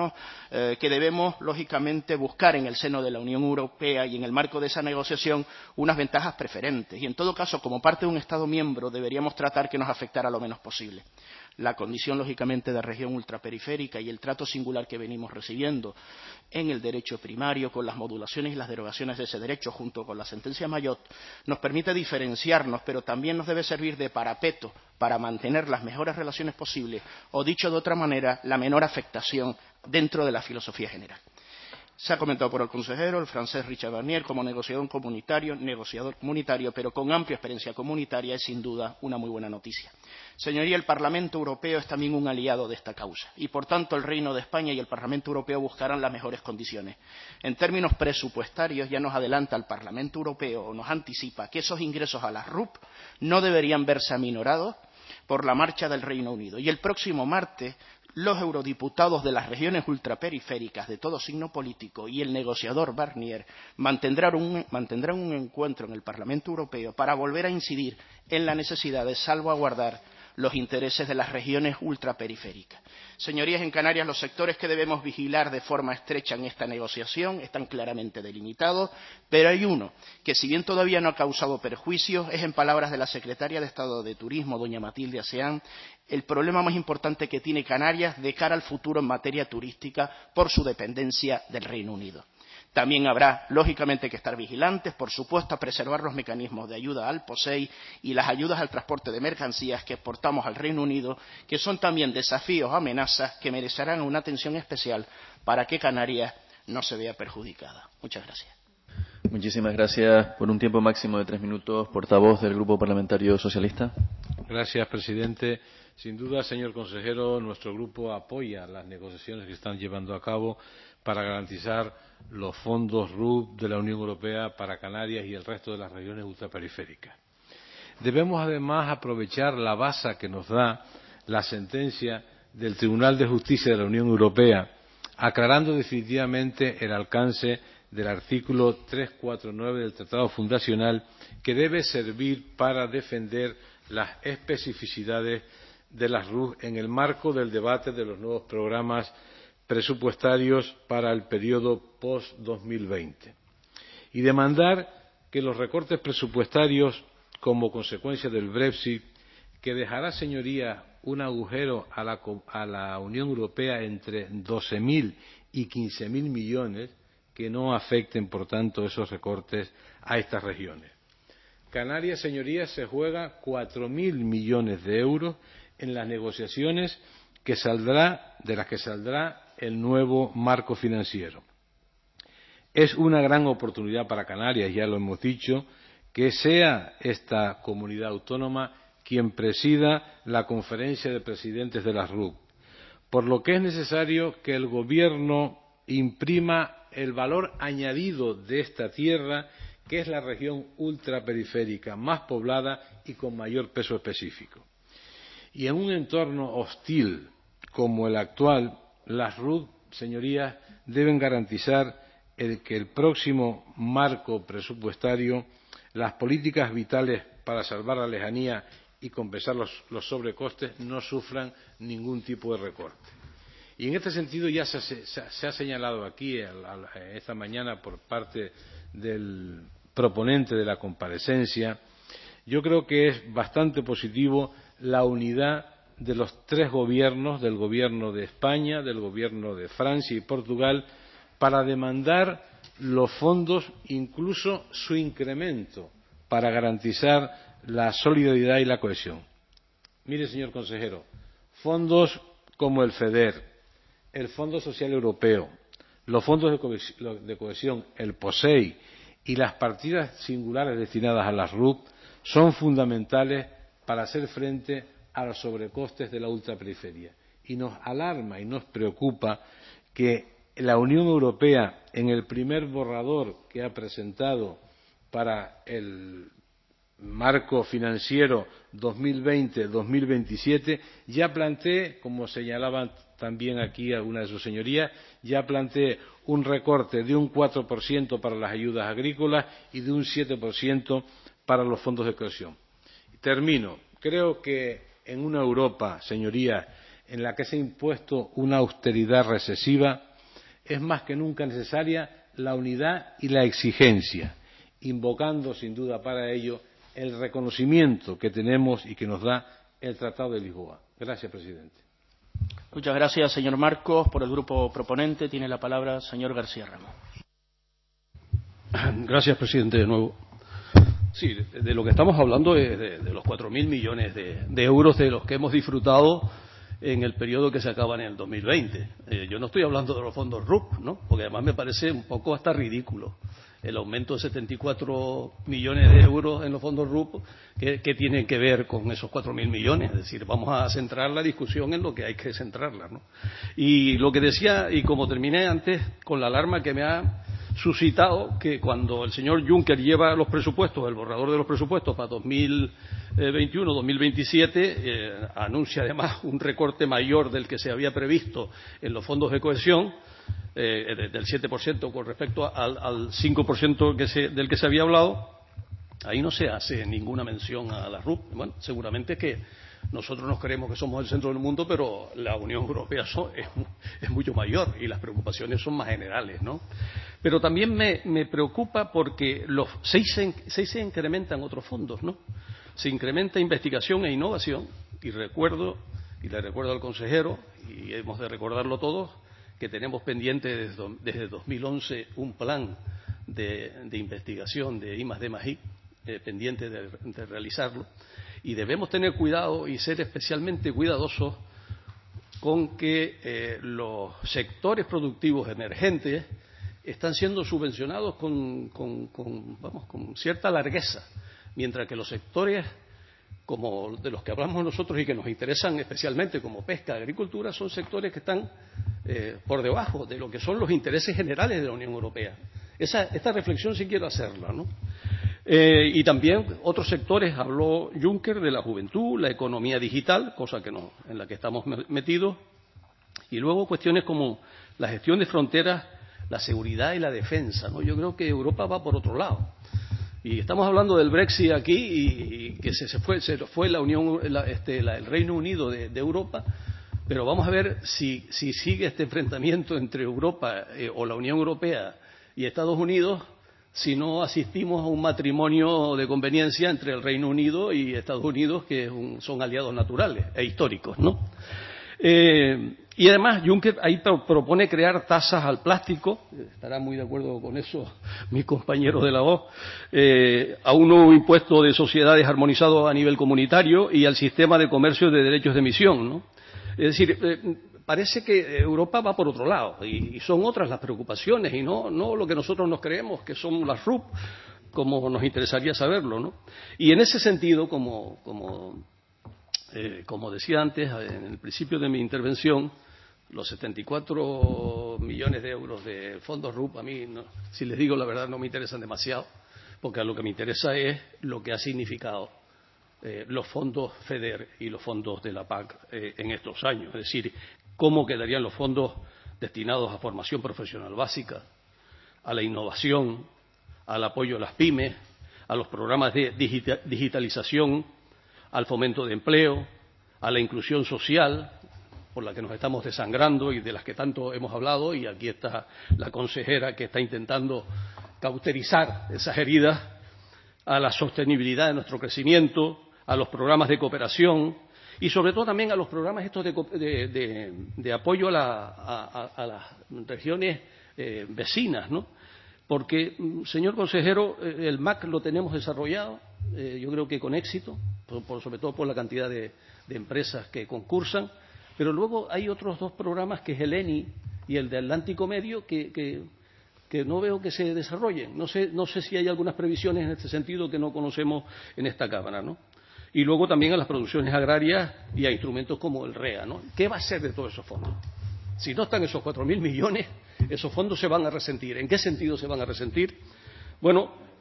lógicamente buscar en el seno de la Unión Europea y en el marco de esa negociación unas ventajas preferentes. Y en todo caso, como parte de un Estado miembro, deberíamos tratar que nos afectara lo menos posible. La condición, lógicamente, de región ultraperiférica y el trato singular que venimos recibiendo en el derecho primario, con las modulaciones y las derogaciones de ese derecho, junto con la sentencia Mayotte, nos permite diferenciarnos, pero también nos debe servir de parapeto para mantener las mejores relaciones posibles, o dicho de otra manera, la menor afectación dentro de la filosofía general. Se ha comentado por el consejero, el francés Richard Barnier, como negociador comunitario, pero con amplia experiencia comunitaria, es sin duda una muy buena noticia. Señoría, el Parlamento Europeo es también un aliado de esta causa y, por tanto, el Reino de España y el Parlamento Europeo buscarán las mejores condiciones. En términos presupuestarios, ya nos adelanta el Parlamento Europeo o nos anticipa que esos ingresos a las RUP no deberían verse aminorados por la marcha del Reino Unido. Y el próximo martes, los eurodiputados de las regiones ultraperiféricas de todo signo político y el negociador Barnier mantendrán un encuentro en el Parlamento Europeo para volver a incidir en la necesidad de salvaguardar los intereses de las regiones ultraperiféricas. Señorías, en Canarias los sectores que debemos vigilar de forma estrecha en esta negociación están claramente delimitados, pero hay uno que, si bien todavía no ha causado perjuicios, es, en palabras de la secretaria de Estado de Turismo, doña Matilde Aseán, el problema más importante que tiene Canarias de cara al futuro en materia turística por su dependencia del Reino Unido. También habrá, lógicamente, que estar vigilantes, por supuesto, a preservar los mecanismos de ayuda al POSEI y las ayudas al transporte de mercancías que exportamos al Reino Unido, que son también desafíos o amenazas que merecerán una atención especial para que Canarias no se vea perjudicada. Muchas gracias. Muchísimas gracias. Por un tiempo máximo de 3 minutos, portavoz del Grupo Parlamentario Socialista. Gracias, presidente. Sin duda, señor consejero, nuestro grupo apoya las negociaciones que están llevando a cabo para garantizar los fondos RUP de la Unión Europea para Canarias y el resto de las regiones ultraperiféricas. Debemos, además, aprovechar la base que nos da la sentencia del Tribunal de Justicia de la Unión Europea, aclarando definitivamente el alcance del artículo 349 del Tratado Fundacional, que debe servir para defender las especificidades de las RUP en el marco del debate de los nuevos programas presupuestarios para el periodo post-2020 y demandar que los recortes presupuestarios como consecuencia del Brexit, que dejará, señoría, un agujero a la Unión Europea entre 12.000 y 15.000 millones, que no afecten, por tanto, esos recortes a estas regiones. Canarias, señorías, se juega 4.000 millones de euros en las negociaciones de las que saldrá el nuevo marco financiero. Es una gran oportunidad para Canarias, ya lo hemos dicho, que sea esta comunidad autónoma quien presida la conferencia de presidentes de las RUP, por lo que es necesario que el Gobierno imprima el valor añadido de esta tierra, que es la región ultraperiférica más poblada y con mayor peso específico. Y en un entorno hostil como el actual, las RUP, señorías, deben garantizar que el próximo marco presupuestario, las políticas vitales para salvar la lejanía y compensar los sobrecostes no sufran ningún tipo de recorte. Y en este sentido ya se ha señalado aquí esta mañana por parte del proponente de la comparecencia. Yo creo que es bastante positivo la unidad de los tres gobiernos, del gobierno de España, del gobierno de Francia y Portugal, para demandar los fondos, incluso su incremento, para garantizar la solidaridad y la cohesión. Mire, señor consejero, fondos como el FEDER, el Fondo Social Europeo, los fondos de cohesión, el POSEI y las partidas singulares destinadas a las RUP son fundamentales para hacer frente a los sobrecostes de la ultraperiferia. Y nos alarma y nos preocupa que la Unión Europea, en el primer borrador que ha presentado para el marco financiero 2020-2027, ya planteé, como señalaban también aquí algunas de sus señorías, ya planteé un recorte de un 4% para las ayudas agrícolas y de un 7% para los fondos de cohesión. Termino. Creo que en una Europa, señorías, en la que se ha impuesto una austeridad recesiva, es más que nunca necesaria la unidad y la exigencia, invocando sin duda para ello el reconocimiento que tenemos y que nos da el Tratado de Lisboa. Gracias, presidente. Muchas gracias, señor Marcos. Por el grupo proponente tiene la palabra el señor García Ramos. Gracias, presidente, de nuevo. Sí, de lo que estamos hablando es de los 4.000 millones de euros de los que hemos disfrutado en el periodo que se acaba en el 2020. Yo no estoy hablando de los fondos RUP, ¿no? Porque además me parece un poco hasta ridículo el aumento de 74 millones de euros en los fondos RUP, que tienen que ver con esos 4.000 millones. Es decir, vamos a centrar la discusión en lo que hay que centrarla, ¿no? Y lo que decía, y como terminé antes, con la alarma que me ha suscitado, que cuando el señor Juncker lleva los presupuestos, el borrador de los presupuestos para 2021-2027, anuncia además un recorte mayor del que se había previsto en los fondos de cohesión, del 7% con respecto al 5% del que se había hablado. Ahí no se hace ninguna mención a la RUP. Bueno, seguramente que nosotros nos creemos que somos el centro del mundo, pero la Unión Europea es mucho mayor y las preocupaciones son más generales, ¿no? Pero también me preocupa porque se incrementan otros fondos, ¿no? Se incrementa investigación e innovación, y le recuerdo al consejero, y hemos de recordarlo todos, que tenemos pendiente desde 2011 un plan de investigación de I+D+I, pendiente de realizarlo, y debemos tener cuidado y ser especialmente cuidadosos con que los sectores productivos emergentes están siendo subvencionados con cierta largueza, mientras que los sectores como de los que hablamos nosotros y que nos interesan especialmente, como pesca, agricultura, son sectores que están por debajo de lo que son los intereses generales de la Unión Europea. Esta reflexión sí quiero hacerla, ¿no? Y también otros sectores, habló Juncker de la juventud, la economía digital, cosa en la que estamos metidos, y luego cuestiones como la gestión de fronteras, la seguridad y la defensa, ¿no? Yo creo que Europa va por otro lado. Y estamos hablando del Brexit aquí y que se fue el Reino Unido de Europa, pero vamos a ver si sigue este enfrentamiento entre Europa o la Unión Europea y Estados Unidos, si no asistimos a un matrimonio de conveniencia entre el Reino Unido y Estados Unidos, que son aliados naturales e históricos, ¿no? Y además Juncker ahí propone crear tasas al plástico, estará muy de acuerdo con eso mis compañeros de la voz, a un nuevo impuesto de sociedades armonizado a nivel comunitario y al sistema de comercio de derechos de emisión, ¿no? Es decir, parece que Europa va por otro lado y son otras las preocupaciones y no lo que nosotros nos creemos que son las RUP, como nos interesaría saberlo, ¿no? Y en ese sentido, como decía antes en el principio de mi intervención, los 74 millones de euros de fondos RUP a mí, si les digo la verdad, no me interesan demasiado, porque a lo que me interesa es lo que ha significado los fondos FEDER y los fondos de la PAC en estos años. Es decir, cómo quedarían los fondos destinados a formación profesional básica, a la innovación, al apoyo a las pymes, a los programas de digitalización, al fomento de empleo, a la inclusión social, por la que nos estamos desangrando y de las que tanto hemos hablado, y aquí está la consejera que está intentando cauterizar esas heridas, a la sostenibilidad de nuestro crecimiento, a los programas de cooperación y sobre todo también a los programas estos de apoyo a las regiones vecinas, ¿no? Porque, señor consejero, el MAC lo tenemos desarrollado, yo creo que con éxito, sobre todo por la cantidad de empresas que concursan, pero luego hay otros dos programas, que es el ENI y el de Atlántico Medio, que no veo que se desarrollen. No sé si hay algunas previsiones en este sentido que no conocemos en esta Cámara, ¿no? Y luego también a las producciones agrarias y a instrumentos como el REA, ¿no? ¿Qué va a ser de todos esos fondos? Si no están esos 4.000 millones, esos fondos se van a resentir. ¿En qué sentido se van a resentir? Bueno,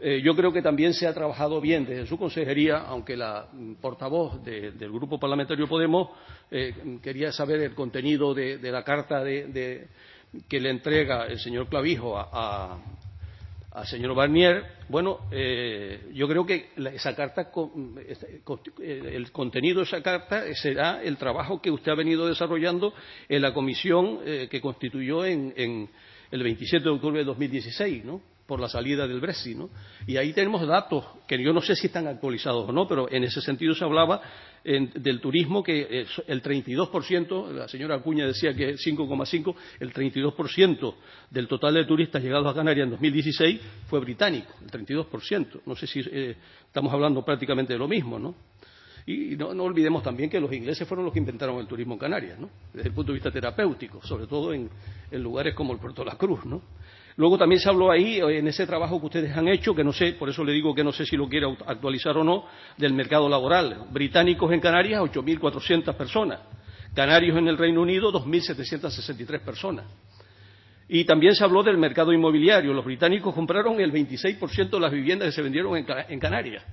Yo creo que también se ha trabajado bien desde su consejería, aunque la portavoz del Grupo Parlamentario Podemos quería saber el contenido de la carta que le entrega el señor Clavijo al señor Barnier. Bueno, yo creo que esa carta, el contenido de esa carta será el trabajo que usted ha venido desarrollando en la comisión que constituyó en el 27 de octubre de 2016, ¿no?, por la salida del Brexit, ¿no? Y ahí tenemos datos que yo no sé si están actualizados o no, pero en ese sentido se hablaba del turismo, que el 32%, la señora Acuña decía que 5,5, el 32% del total de turistas llegados a Canarias en 2016 fue británico, el 32%. No sé si estamos hablando prácticamente de lo mismo, ¿no? Y no olvidemos también que los ingleses fueron los que inventaron el turismo en Canarias, ¿no?, desde el punto de vista terapéutico, sobre todo en lugares como el Puerto de la Cruz, ¿no? Luego también se habló ahí, en ese trabajo que ustedes han hecho, que no sé, por eso le digo que no sé si lo quiere actualizar o no, del mercado laboral. Británicos en Canarias, 8.400 personas. Canarios en el Reino Unido, 2.763 personas. Y también se habló del mercado inmobiliario. Los británicos compraron el 26% de las viviendas que se vendieron en Canarias.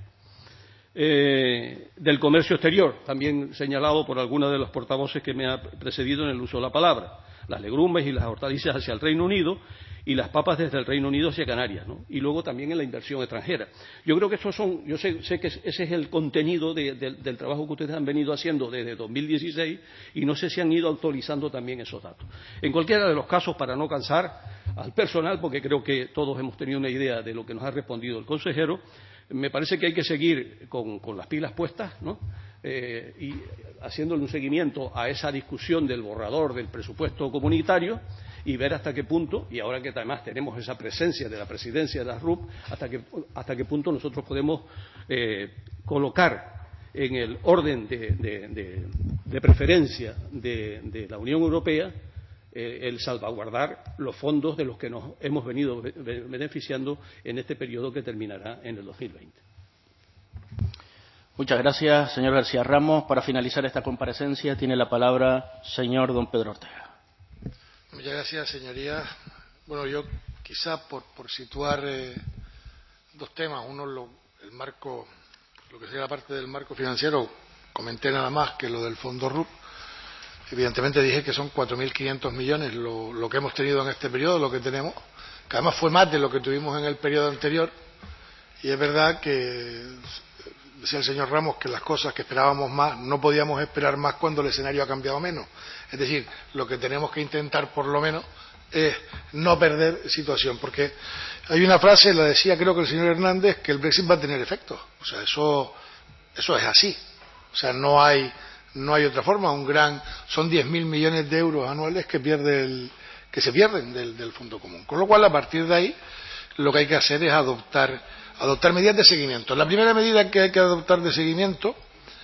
Del comercio exterior, también señalado por algunos de los portavoces que me ha precedido en el uso de la palabra. Las legumbres y las hortalizas hacia el Reino Unido y las papas desde el Reino Unido hacia Canarias, ¿no? Y luego también en la inversión extranjera. Yo creo que yo sé que ese es el contenido del trabajo que ustedes han venido haciendo desde 2016 y no sé si han ido actualizando también esos datos. En cualquiera de los casos, para no cansar al personal, porque creo que todos hemos tenido una idea de lo que nos ha respondido el consejero, me parece que hay que seguir con las pilas puestas, ¿no?, y haciéndole un seguimiento a esa discusión del borrador del presupuesto comunitario y ver hasta qué punto, y ahora que además tenemos esa presencia de la presidencia de la RUP, hasta qué punto nosotros podemos colocar en el orden de preferencia de la Unión Europea el salvaguardar los fondos de los que nos hemos venido beneficiando en este periodo que terminará en el 2020. Muchas gracias, señor García Ramos. Para finalizar esta comparecencia tiene la palabra señor don Pedro Ortega. Muchas gracias, señoría. Bueno, yo quizá por situar dos temas. Uno, el marco, lo que sería la parte del marco financiero, comenté nada más que lo del fondo RUP. Evidentemente dije que son 4.500 millones lo que hemos tenido en este periodo, lo que tenemos, que además fue más de lo que tuvimos en el periodo anterior. Y es verdad que decía el señor Ramos que las cosas que esperábamos más, no podíamos esperar más cuando el escenario ha cambiado menos. Es decir, lo que tenemos que intentar por lo menos es no perder situación, porque hay una frase, la decía creo que el señor Hernández, que el Brexit va a tener efectos. O sea, eso es así. O sea, no hay otra forma. Son 10.000 millones de euros anuales que se pierden del Fondo Común. Con lo cual, a partir de ahí, lo que hay que hacer es adoptar medidas de seguimiento. La primera medida que hay que adoptar de seguimiento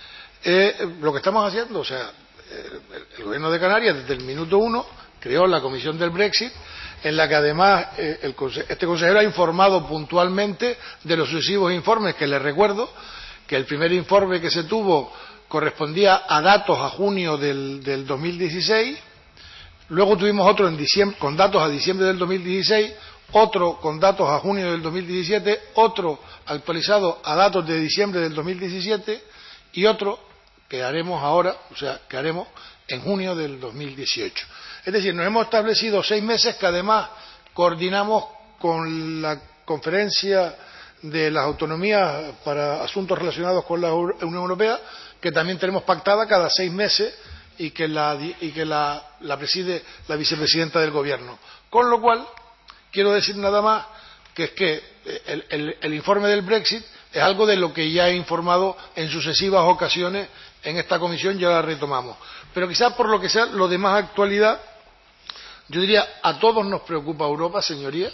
es lo que estamos haciendo. O sea, el Gobierno de Canarias, desde el minuto 1, creó la Comisión del Brexit, en la que además este consejero ha informado puntualmente de los sucesivos informes, que les recuerdo que el primer informe que se tuvo correspondía a datos a junio del 2016, luego tuvimos otro en diciembre, con datos a diciembre del 2016, otro con datos a junio del 2017, otro actualizado a datos de diciembre del 2017 y otro que haremos ahora, o sea, que haremos en junio del 2018. Es decir, nos hemos establecido 6 meses que además coordinamos con la Conferencia de las Autonomías para Asuntos Relacionados con la Unión Europea, que también tenemos pactada cada 6 meses y que la preside la vicepresidenta del Gobierno. Con lo cual, quiero decir nada más que es que el informe del Brexit es algo de lo que ya he informado en sucesivas ocasiones en esta comisión, ya la retomamos. Pero quizás por lo que sea lo de más actualidad, yo diría, a todos nos preocupa Europa, señorías,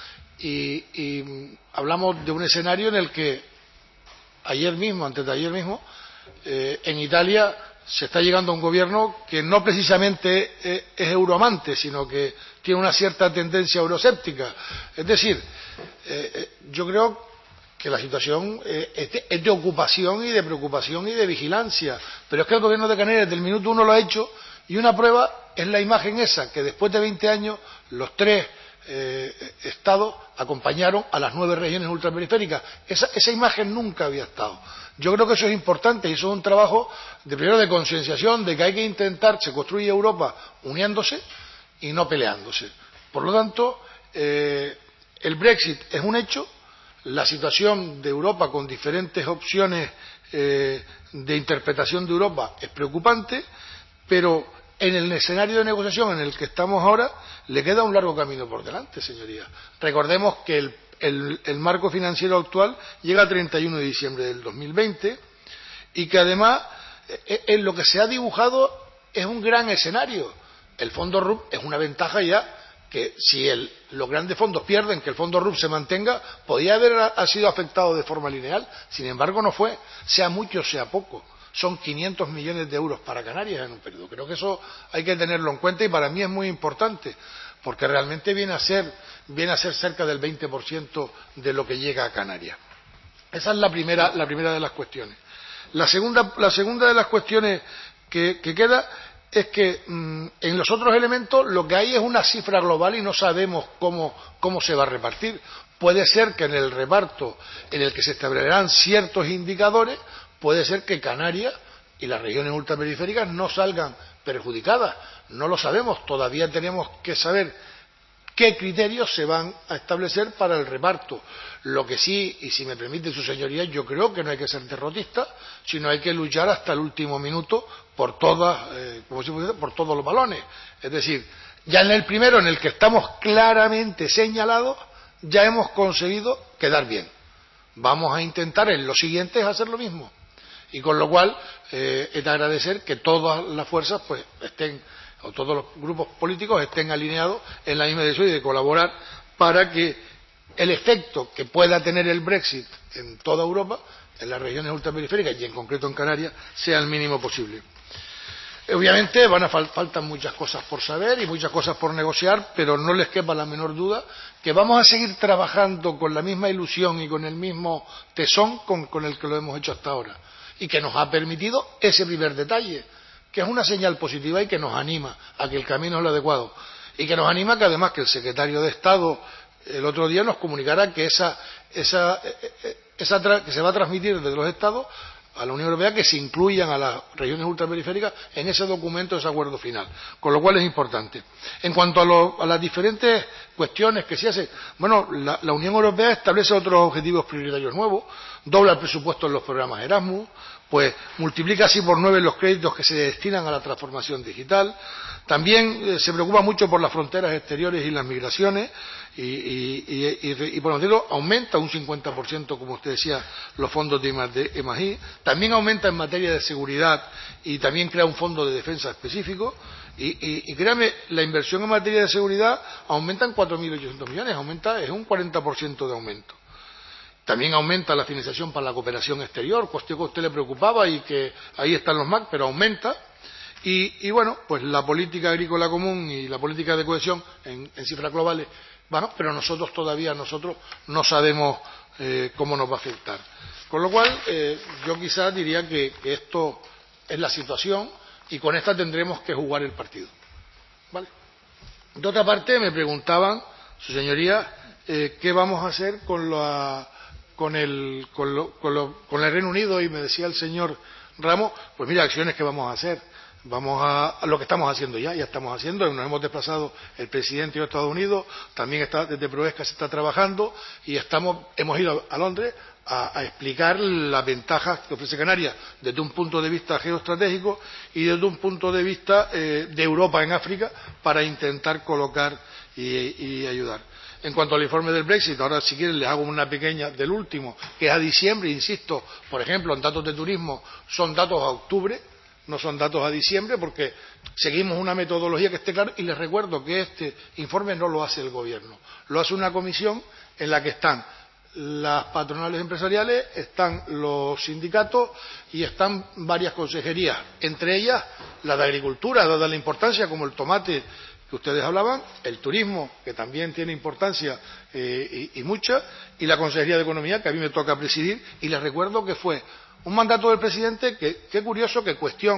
y hablamos de un escenario en el que antes de ayer mismo, en Italia se está llegando a un gobierno que no precisamente es euroamante, sino que tiene una cierta tendencia euroséptica. Es decir, yo creo que la situación es de ocupación y de preocupación y de vigilancia, pero es que el Gobierno de Canarias desde el minuto 1 lo ha hecho, y una prueba es la imagen esa, que después de 20 años los 3 estados acompañaron a las 9 regiones ultraperiféricas. Esa imagen nunca había estado. Yo creo que eso es importante y eso es un trabajo primero de concienciación de que hay que intentar, se construye Europa uniéndose y no peleándose. Por lo tanto, el Brexit es un hecho, la situación de Europa con diferentes opciones de interpretación de Europa es preocupante, pero en el escenario de negociación en el que estamos ahora le queda un largo camino por delante, señorías. Recordemos que el marco financiero actual llega al 31 de diciembre del 2020 y que además en lo que se ha dibujado es un gran escenario. El fondo RUP es una ventaja ya que si los grandes fondos pierden, que el fondo RUP se mantenga, podía haber sido afectado de forma lineal. Sin embargo, no fue, sea mucho, sea poco. Son 500 millones de euros para Canarias en un periodo. Creo que eso hay que tenerlo en cuenta y para mí es muy importante, porque realmente viene a ser cerca del 20% de lo que llega a Canarias. Esa es la primera de las cuestiones. La segunda de las cuestiones que queda es que en los otros elementos lo que hay es una cifra global y no sabemos cómo se va a repartir. Puede ser que en el reparto en el que se establecerán ciertos indicadores, puede ser que Canarias y las regiones ultraperiféricas no salgan perjudicadas. No lo sabemos, todavía tenemos que saber qué criterios se van a establecer para el reparto. Lo que sí, y si me permite su señoría, yo creo que no hay que ser derrotista, sino hay que luchar hasta el último minuto por por todos los balones. Es decir, ya en el primero, en el que estamos claramente señalados, ya hemos conseguido quedar bien. Vamos a intentar en los siguientes hacer lo mismo. Y con lo cual es de agradecer que todas las fuerzas pues estén, o todos los grupos políticos estén alineados en la misma dirección y de colaborar para que el efecto que pueda tener el Brexit en toda Europa, en las regiones ultraperiféricas y en concreto en Canarias, sea el mínimo posible. Obviamente faltan muchas cosas por saber y muchas cosas por negociar, pero no les quepa la menor duda que vamos a seguir trabajando con la misma ilusión y con el mismo tesón con el que lo hemos hecho hasta ahora y que nos ha permitido ese primer detalle, que es una señal positiva y que nos anima a que el camino es el adecuado y que nos anima que además que el secretario de Estado el otro día nos comunicara que que se va a transmitir desde los Estados a la Unión Europea que se incluyan a las regiones ultraperiféricas en ese documento, ese acuerdo final, con lo cual es importante. En cuanto a las diferentes cuestiones que se hacen, bueno, la Unión Europea establece otros objetivos prioritarios nuevos, dobla el presupuesto en los programas Erasmus, pues multiplica así por 9 los créditos que se destinan a la transformación digital. También se preocupa mucho por las fronteras exteriores y las migraciones y por lo tanto aumenta un 50%, como usted decía, los fondos de I+D+I. También aumenta en materia de seguridad y también crea un fondo de defensa específico. Y créame, la inversión en materia de seguridad aumenta en 4.800 millones, es un 40% de aumento. También aumenta la financiación para la cooperación exterior, cuestión que a usted le preocupaba y que ahí están los MAC, pero aumenta. Y bueno, pues la política agrícola común y la política de cohesión en cifras globales, bueno, pero nosotros no sabemos cómo nos va a afectar. Con lo cual, yo quizás diría que esto es la situación y con esta tendremos que jugar el partido. ¿Vale? De otra parte, me preguntaban, su señoría, qué vamos a hacer con el Reino Unido y me decía el señor Ramos, pues mira, acciones que vamos a hacer. Vamos a lo que estamos haciendo ya estamos haciendo, nos hemos desplazado el presidente de Estados Unidos, también desde Proesca se está trabajando y hemos ido a Londres a explicar las ventajas que ofrece Canarias desde un punto de vista geoestratégico y desde un punto de vista de Europa en África para intentar colocar y ayudar. En cuanto al informe del Brexit, ahora si quieren les hago una pequeña del último, que es a diciembre, insisto, por ejemplo, en datos de turismo son datos a octubre, no son datos a diciembre porque seguimos una metodología que esté clara y les recuerdo que este informe no lo hace el gobierno, lo hace una comisión en la que están las patronales empresariales, están los sindicatos y están varias consejerías, entre ellas la de Agricultura, dada la importancia como el tomate que ustedes hablaban, el turismo, que también tiene importancia y mucha, y la Consejería de Economía, que a mí me toca presidir, y les recuerdo que fue un mandato del presidente que, qué curioso que cuestión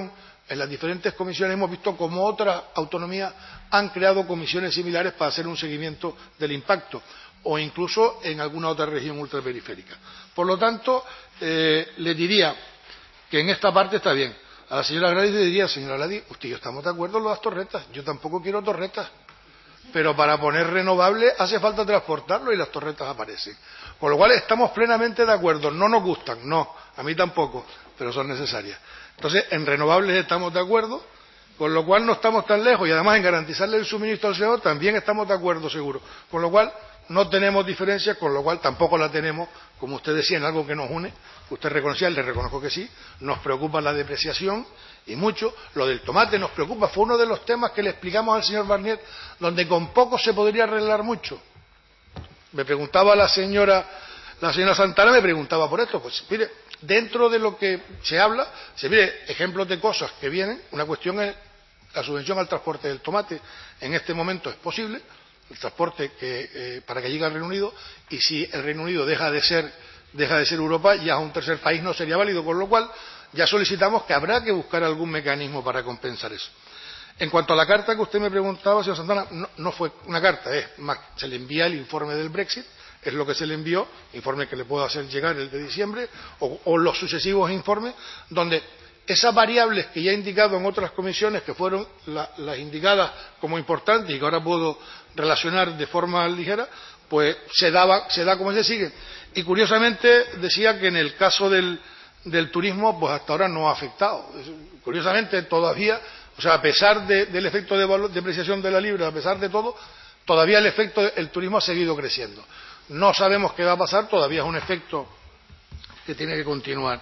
En las diferentes comisiones hemos visto cómo otras autonomías han creado comisiones similares para hacer un seguimiento del impacto, o incluso en alguna otra región ultraperiférica. Por lo tanto, le diría que en esta parte está bien. A la señora Gladys le diría, señora Gladys, usted y yo estamos de acuerdo en las torretas. Yo tampoco quiero torretas. Pero para poner renovable hace falta transportarlo y las torretas aparecen. Con lo cual estamos plenamente de acuerdo. No nos gustan, no, a mí tampoco, pero son necesarias. Entonces, en renovables estamos de acuerdo, con lo cual no estamos tan lejos, y además en garantizarle el suministro al Senado también estamos de acuerdo, seguro. Con lo cual no tenemos diferencias, con lo cual tampoco la tenemos, como usted decía, en algo que nos une. Usted reconocía, le reconozco que sí, nos preocupa la depreciación y mucho. Lo del tomate nos preocupa, fue uno de los temas que le explicamos al señor Barnier, donde con poco se podría arreglar mucho. Me preguntaba la señora Santana, me preguntaba por esto. Pues mire, dentro de lo que se habla, mire, ejemplos de cosas que vienen. Una cuestión es la subvención al transporte del tomate. En este momento es posible el transporte para que llegue al Reino Unido, y si el Reino Unido deja de ser Europa, ya un tercer país no sería válido, con lo cual ya solicitamos que habrá que buscar algún mecanismo para compensar eso. En cuanto a la carta que usted me preguntaba, señor Santana, no fue una carta, es más, se le envía el informe del Brexit, es lo que se le envió, informe que le puedo hacer llegar el de diciembre, o los sucesivos informes, donde esas variables que ya he indicado en otras comisiones, que fueron las indicadas como importantes y que ahora puedo relacionar de forma ligera, pues se da como se sigue. Y curiosamente decía que en el caso del turismo, pues hasta ahora no ha afectado. Curiosamente todavía, o sea, a pesar del efecto de depreciación de la libra, a pesar de todo, todavía el efecto del turismo ha seguido creciendo. No sabemos qué va a pasar, todavía es un efecto que tiene que continuar.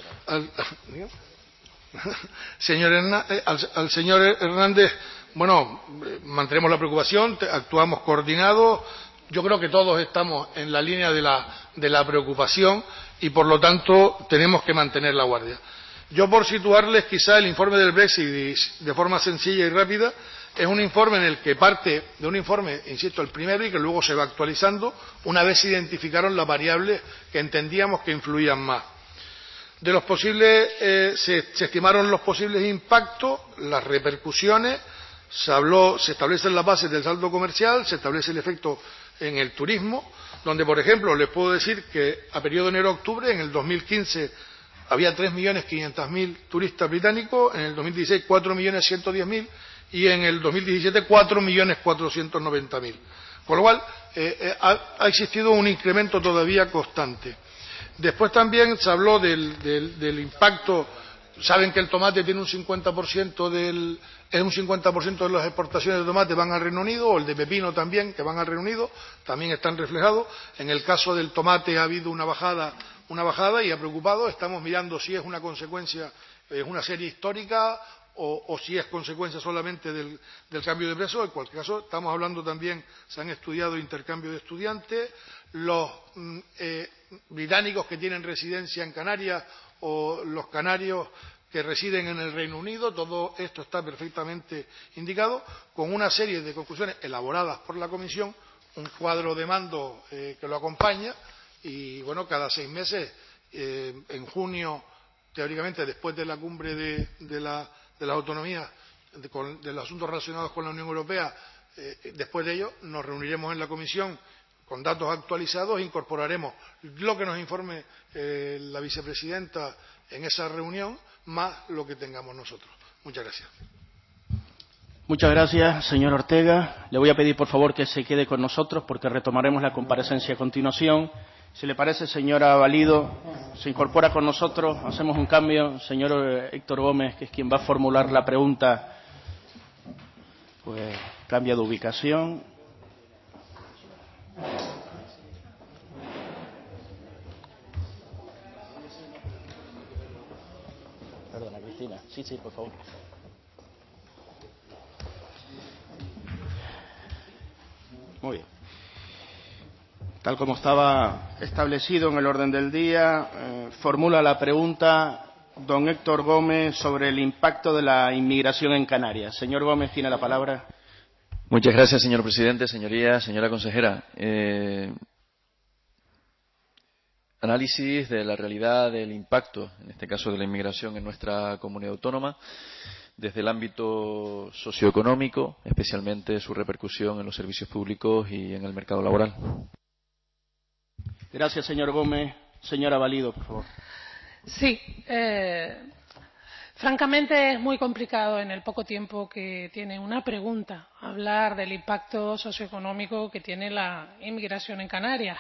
Al señor Hernández, bueno, mantenemos la preocupación, actuamos coordinados. Yo creo que todos estamos en la línea de la preocupación y, por lo tanto, tenemos que mantener la guardia. Yo, por situarles, quizá el informe del Brexit de forma sencilla y rápida, es un informe en el que parte de un informe, insisto, el primero, y que luego se va actualizando una vez se identificaron las variables que entendíamos que influían más. De los posibles, se estimaron los posibles impactos, las repercusiones, se establecen las bases del saldo comercial, se establece el efecto en el turismo, donde, por ejemplo, les puedo decir que a periodo enero-octubre, en el 2015, había 3.500.000 turistas británicos, en el 2016 4.110.000 y en el 2017 4.490.000. Con lo cual, ha existido un incremento todavía constante. Después también se habló del impacto. Saben que el tomate tiene un 50% de las exportaciones de tomate van al Reino Unido, o el de pepino también, que van al Reino Unido, también están reflejados. En el caso del tomate ha habido una bajada y ha preocupado. Estamos mirando si es una consecuencia, es una serie histórica, o si es consecuencia solamente del cambio de precio. En cualquier caso, estamos hablando también, se han estudiado intercambio de estudiantes, los británicos que tienen residencia en Canarias o los canarios que residen en el Reino Unido. Todo esto está perfectamente indicado, con una serie de conclusiones elaboradas por la Comisión, un cuadro de mando que lo acompaña, y bueno, cada 6 meses, en junio, teóricamente después de la cumbre de las autonomías, de los asuntos relacionados con la Unión Europea, después de ello nos reuniremos en la Comisión con datos actualizados e incorporaremos lo que nos informe la vicepresidenta en esa reunión, más lo que tengamos nosotros. Muchas gracias. Muchas gracias, señor Ortega. Le voy a pedir, por favor, que se quede con nosotros porque retomaremos la comparecencia a continuación. Si le parece, señora Valido, se incorpora con nosotros. Hacemos un cambio. Señor Héctor Gómez, que es quien va a formular la pregunta, pues cambia de ubicación. Perdona, Cristina. Sí, por favor. Muy bien. Tal como estaba establecido en el orden del día, formula la pregunta don Héctor Gómez sobre el impacto de la inmigración en Canarias. Señor Gómez, tiene la palabra. Muchas gracias, señor presidente, señorías, señora consejera. análisis de la realidad del impacto, en este caso de la inmigración en nuestra comunidad autónoma, desde el ámbito socioeconómico, especialmente su repercusión en los servicios públicos y en el mercado laboral. Gracias, señor Gómez. Señora Valido, por favor. Sí. Francamente, es muy complicado en el poco tiempo que tiene una pregunta hablar del impacto socioeconómico que tiene la inmigración en Canarias.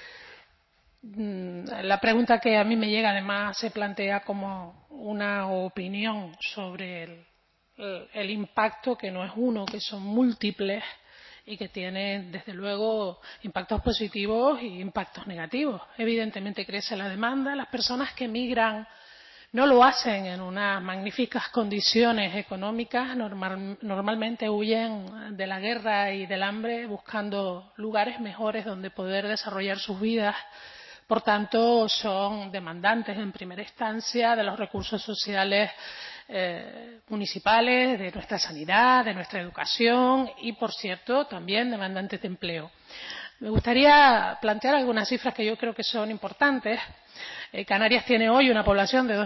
La pregunta que a mí me llega, además, se plantea como una opinión sobre el impacto, que no es uno, que son múltiples y que tiene, desde luego, impactos positivos y impactos negativos. Evidentemente crece la demanda. Las personas que migran no lo hacen en unas magníficas condiciones económicas. Normalmente huyen de la guerra y del hambre buscando lugares mejores donde poder desarrollar sus vidas. Por tanto, son demandantes en primera instancia de los recursos sociales municipales, de nuestra sanidad, de nuestra educación y, por cierto, también demandantes de empleo. Me gustaría plantear algunas cifras que yo creo que son importantes. Canarias tiene hoy una población de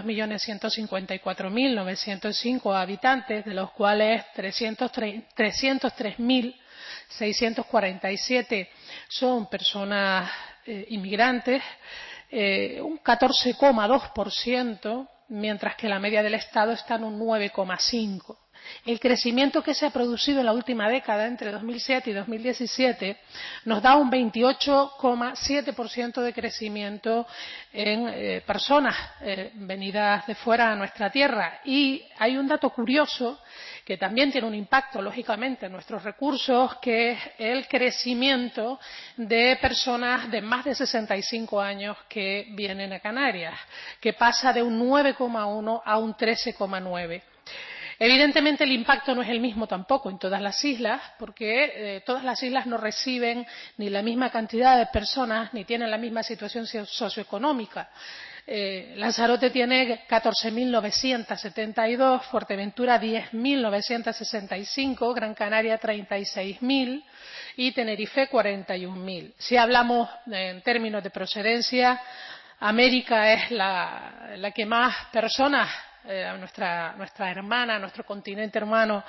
2.154.905 habitantes, de los cuales 303.647 son personas inmigrantes, un 14,2%, mientras que la media del Estado está en un 9,5%. El crecimiento que se ha producido en la última década, entre 2007 y 2017, nos da un 28,7% de crecimiento en personas venidas de fuera a nuestra tierra. Y hay un dato curioso que también tiene un impacto, lógicamente, en nuestros recursos, que es el crecimiento de personas de más de 65 años que vienen a Canarias, que pasa de un 9,1 a un 13,9. Evidentemente el impacto no es el mismo tampoco en todas las islas, porque todas las islas no reciben ni la misma cantidad de personas ni tienen la misma situación socioeconómica. Lanzarote tiene 14.972, Fuerteventura 10.965, Gran Canaria 36.000 y Tenerife 41.000. Si hablamos en términos de procedencia, América es la que más personas, nuestra hermana, nuestro continente hermano,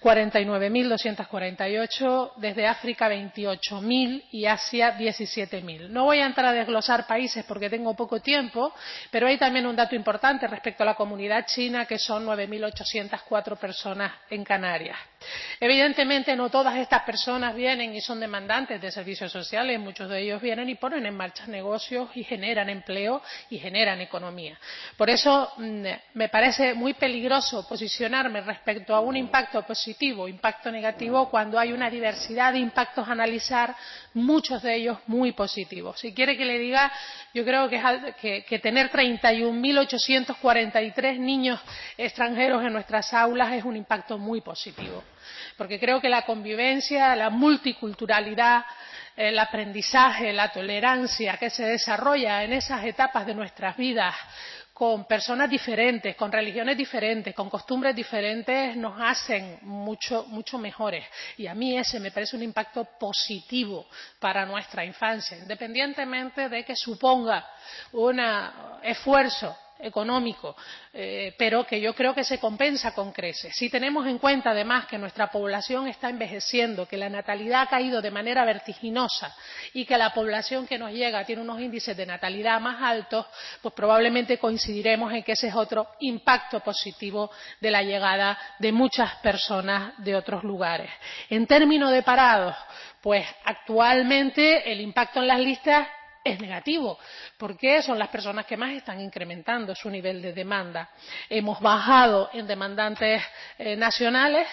49.248, desde África 28.000 y Asia 17.000. No voy a entrar a desglosar países porque tengo poco tiempo, pero hay también un dato importante respecto a la comunidad china, que son 9.804 personas en Canarias. Evidentemente no todas estas personas vienen y son demandantes de servicios sociales, muchos de ellos vienen y ponen en marcha negocios y generan empleo y generan economía. Por eso me parece muy peligroso posicionarme respecto a un impacto positivo o impacto negativo cuando hay una diversidad de impactos a analizar, muchos de ellos muy positivos. Si quiere que le diga, yo creo que tener 31.843 niños extranjeros en nuestras aulas es un impacto muy positivo, porque creo que la convivencia, la multiculturalidad, el aprendizaje, la tolerancia que se desarrolla en esas etapas de nuestras vidas con personas diferentes, con religiones diferentes, con costumbres diferentes, nos hacen mucho mejores. Y a mí ese me parece un impacto positivo para nuestra infancia, independientemente de que suponga un esfuerzo económico, pero que yo creo que se compensa con creces. Si tenemos en cuenta, además, que nuestra población está envejeciendo, que la natalidad ha caído de manera vertiginosa y que la población que nos llega tiene unos índices de natalidad más altos, pues probablemente coincidiremos en que ese es otro impacto positivo de la llegada de muchas personas de otros lugares. En términos de parados, pues actualmente el impacto en las listas es negativo, porque son las personas que más están incrementando su nivel de demanda. Hemos bajado en demandantes nacionales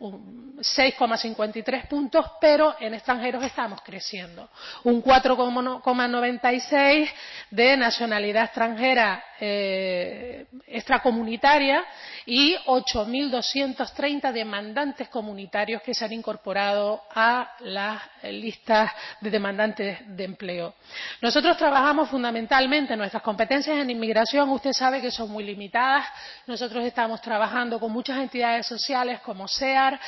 6,53 puntos, pero en extranjeros estamos creciendo. Un 4,96 de nacionalidad extranjera extracomunitaria y 8.230 demandantes comunitarios que se han incorporado a las listas de demandantes de empleo. Nosotros trabajamos fundamentalmente, nuestras competencias en inmigración, usted sabe que son muy limitadas. Nosotros estamos trabajando con muchas entidades sociales como SEAR y otras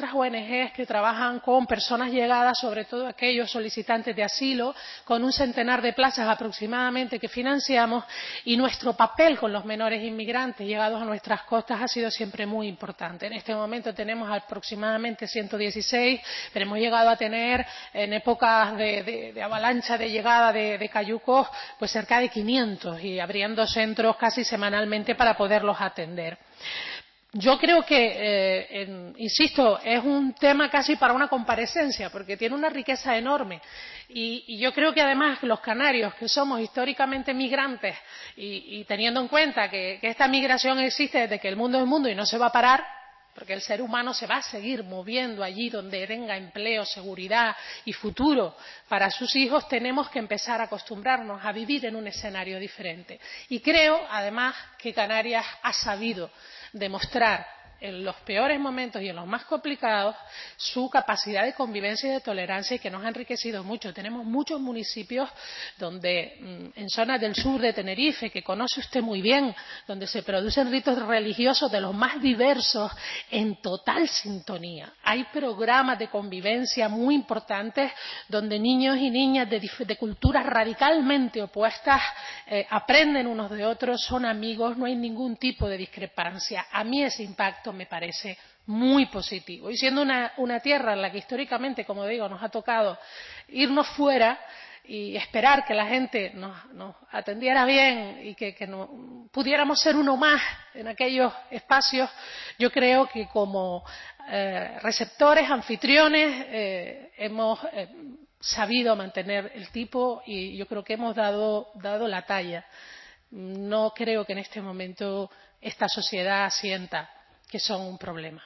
nuestras ONGs que trabajan con personas llegadas, sobre todo aquellos solicitantes de asilo, con un centenar de plazas aproximadamente que financiamos, y nuestro papel con los menores inmigrantes llegados a nuestras costas ha sido siempre muy importante. En este momento tenemos aproximadamente 116, pero hemos llegado a tener en épocas de avalancha de llegada de cayucos pues cerca de 500 y abriendo centros casi semanalmente para poderlos atender. Yo creo que, insisto, es un tema casi para una comparecencia, porque tiene una riqueza enorme. Y yo creo que además los canarios, que somos históricamente migrantes, y teniendo en cuenta que esta migración existe desde que el mundo es mundo y no se va a parar, porque el ser humano se va a seguir moviendo allí donde tenga empleo, seguridad y futuro para sus hijos, tenemos que empezar a acostumbrarnos a vivir en un escenario diferente. Y creo, además, que Canarias ha sabido demostrar en los peores momentos y en los más complicados su capacidad de convivencia y de tolerancia, y que nos ha enriquecido mucho. Tenemos muchos municipios donde, en zonas del sur de Tenerife, que conoce usted muy bien, donde se producen ritos religiosos de los más diversos en total sintonía. Hay programas de convivencia muy importantes donde niños y niñas de culturas radicalmente opuestas aprenden unos de otros, son amigos, no hay ningún tipo de discrepancia. A mí ese impacto me parece muy positivo. Y siendo una tierra en la que históricamente, como digo, nos ha tocado irnos fuera y esperar que la gente nos atendiera bien y que pudiéramos ser uno más en aquellos espacios, yo creo que como receptores, anfitriones, hemos sabido mantener el tipo, y yo creo que hemos dado la talla. No creo que en este momento esta sociedad sienta que son un problema.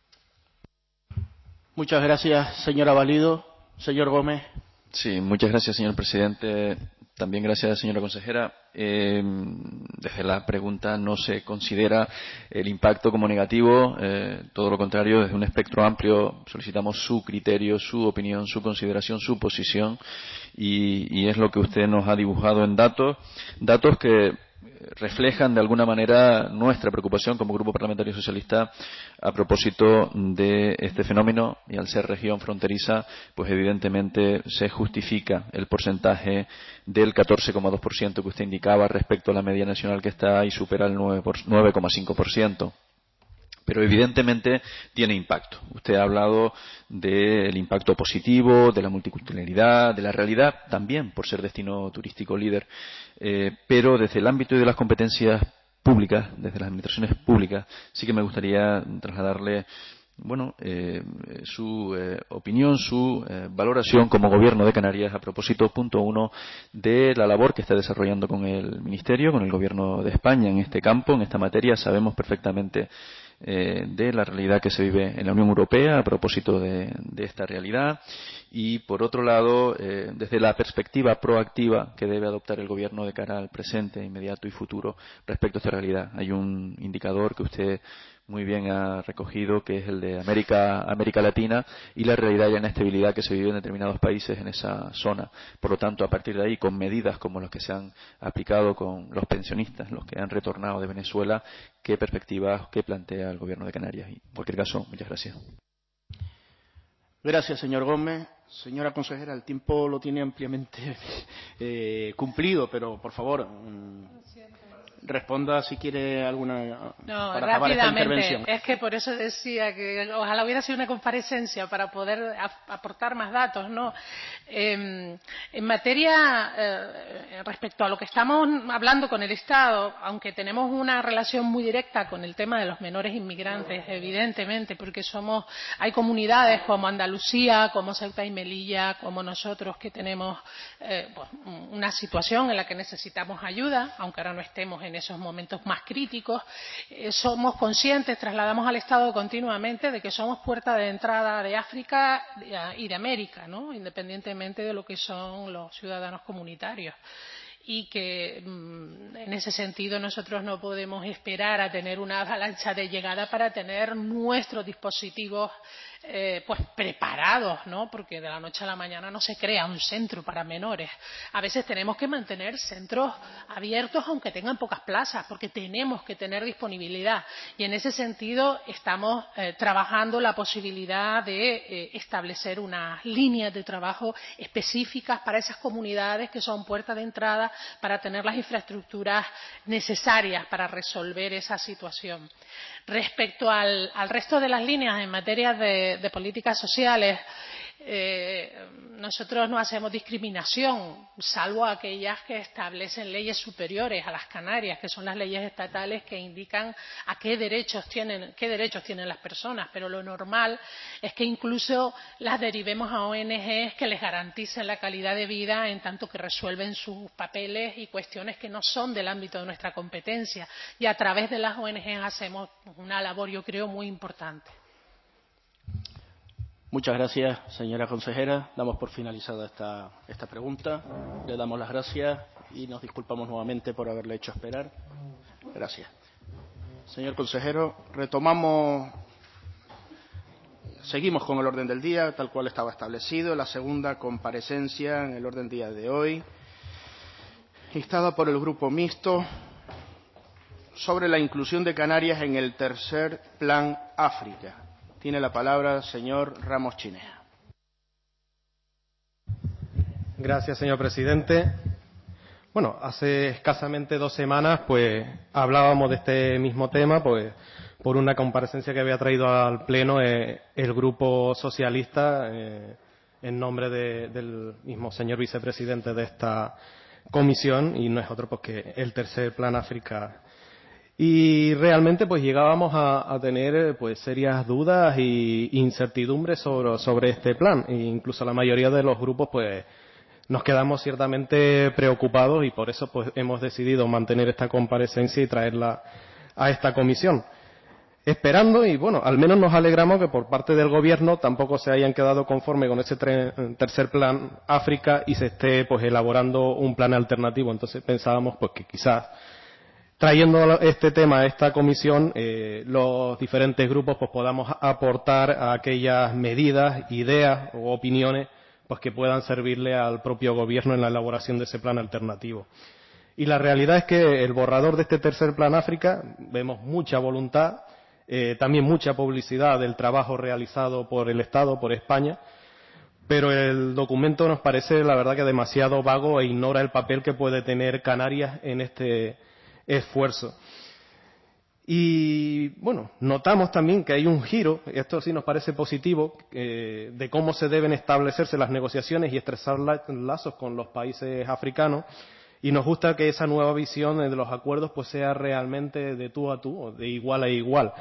Muchas gracias, señora Valido. Señor Gómez. Sí, muchas gracias, señor presidente. También gracias, señora consejera. Desde la pregunta no se considera el impacto como negativo, todo lo contrario, desde un espectro amplio solicitamos su criterio, su opinión, su consideración, su posición, y es lo que usted nos ha dibujado en datos que reflejan de alguna manera nuestra preocupación como Grupo Parlamentario Socialista a propósito de este fenómeno, y al ser región fronteriza, pues evidentemente se justifica el porcentaje del 14,2% que usted indicaba respecto a la media nacional, que está y supera el 9,5%. Pero evidentemente tiene impacto. Usted ha hablado del impacto positivo, de la multiculturalidad, de la realidad también por ser destino turístico líder, pero desde el ámbito de las competencias públicas, desde las administraciones públicas, sí que me gustaría trasladarle su opinión, su valoración como Gobierno de Canarias a propósito, punto 1, de la labor que está desarrollando con el Ministerio, con el Gobierno de España en este campo, en esta materia. Sabemos perfectamente de la realidad que se vive en la Unión Europea a propósito de esta realidad, y por otro lado desde la perspectiva proactiva que debe adoptar el Gobierno de cara al presente, inmediato y futuro respecto a esta realidad. Hay un indicador que usted muy bien ha recogido, que es el de América Latina, y la realidad y la inestabilidad que se vive en determinados países en esa zona. Por lo tanto, a partir de ahí, con medidas como las que se han aplicado con los pensionistas, los que han retornado de Venezuela, ¿qué perspectivas, qué plantea el Gobierno de Canarias? Y, en cualquier caso, muchas gracias. Gracias, señor Gómez. Señora consejera, el tiempo lo tiene ampliamente cumplido, pero por favor responda si quiere alguna para acabar esta intervención. Es que por eso decía que ojalá hubiera sido una comparecencia para poder aportar más datos, ¿no? En materia respecto a lo que estamos hablando con el Estado, aunque tenemos una relación muy directa con el tema de los menores inmigrantes, evidentemente, porque hay comunidades como Andalucía, como Ceuta y Melilla, como nosotros, que tenemos una situación en la que necesitamos ayuda, aunque ahora no estemos en esos momentos más críticos. Somos conscientes, trasladamos al Estado continuamente, de que somos puerta de entrada de África y de América, ¿no? Independientemente de lo que son los ciudadanos comunitarios. Y que en ese sentido nosotros no podemos esperar a tener una avalancha de llegada para tener nuestros dispositivos pues preparados, ¿no? Porque de la noche a la mañana no se crea un centro para menores. A veces tenemos que mantener centros abiertos aunque tengan pocas plazas, porque tenemos que tener disponibilidad. Y en ese sentido estamos trabajando la posibilidad de establecer unas líneas de trabajo específicas para esas comunidades que son puerta de entrada para tener las infraestructuras necesarias para resolver esa situación. Respecto al resto de las líneas en materia de políticas sociales, nosotros no hacemos discriminación, salvo aquellas que establecen leyes superiores a las Canarias, que son las leyes estatales que indican a qué derechos tienen las personas, pero lo normal es que incluso las derivemos a ONGs que les garanticen la calidad de vida en tanto que resuelven sus papeles y cuestiones que no son del ámbito de nuestra competencia, y a través de las ONGs hacemos una labor, yo creo, muy importante. Muchas gracias, señora consejera. Damos por finalizada esta pregunta. Le damos las gracias y nos disculpamos nuevamente por haberle hecho esperar. Gracias. Señor consejero, seguimos con el orden del día, tal cual estaba establecido. La segunda comparecencia en el orden del día de hoy, instada por el Grupo Mixto, sobre la inclusión de Canarias en el tercer Plan África. Tiene la palabra el señor Ramos Chinea. Gracias, señor presidente. Bueno, hace escasamente 2 semanas, pues, hablábamos de este mismo tema, pues, por una comparecencia que había traído al Pleno el Grupo Socialista, en nombre del mismo señor vicepresidente de esta comisión, y no es otro pues que el tercer Plan África. Y realmente pues llegábamos a tener pues serias dudas e incertidumbres sobre este plan, e incluso la mayoría de los grupos pues nos quedamos ciertamente preocupados, y por eso pues hemos decidido mantener esta comparecencia y traerla a esta comisión, esperando, y bueno, al menos nos alegramos que por parte del gobierno tampoco se hayan quedado conforme con ese tercer Plan África y se esté pues elaborando un plan alternativo. Entonces pensábamos pues que quizás trayendo este tema a esta comisión, los diferentes grupos pues podamos aportar a aquellas medidas, ideas o opiniones pues que puedan servirle al propio gobierno en la elaboración de ese plan alternativo. Y la realidad es que el borrador de este tercer Plan África, vemos mucha voluntad, también mucha publicidad del trabajo realizado por el Estado, por España, pero el documento nos parece, la verdad, que demasiado vago e ignora el papel que puede tener Canarias en este esfuerzo. Y bueno, notamos también que hay un giro, esto sí nos parece positivo, de cómo se deben establecerse las negociaciones y estrechar lazos con los países africanos, y nos gusta que esa nueva visión de los acuerdos pues sea realmente de tú a tú, o de igual a igual.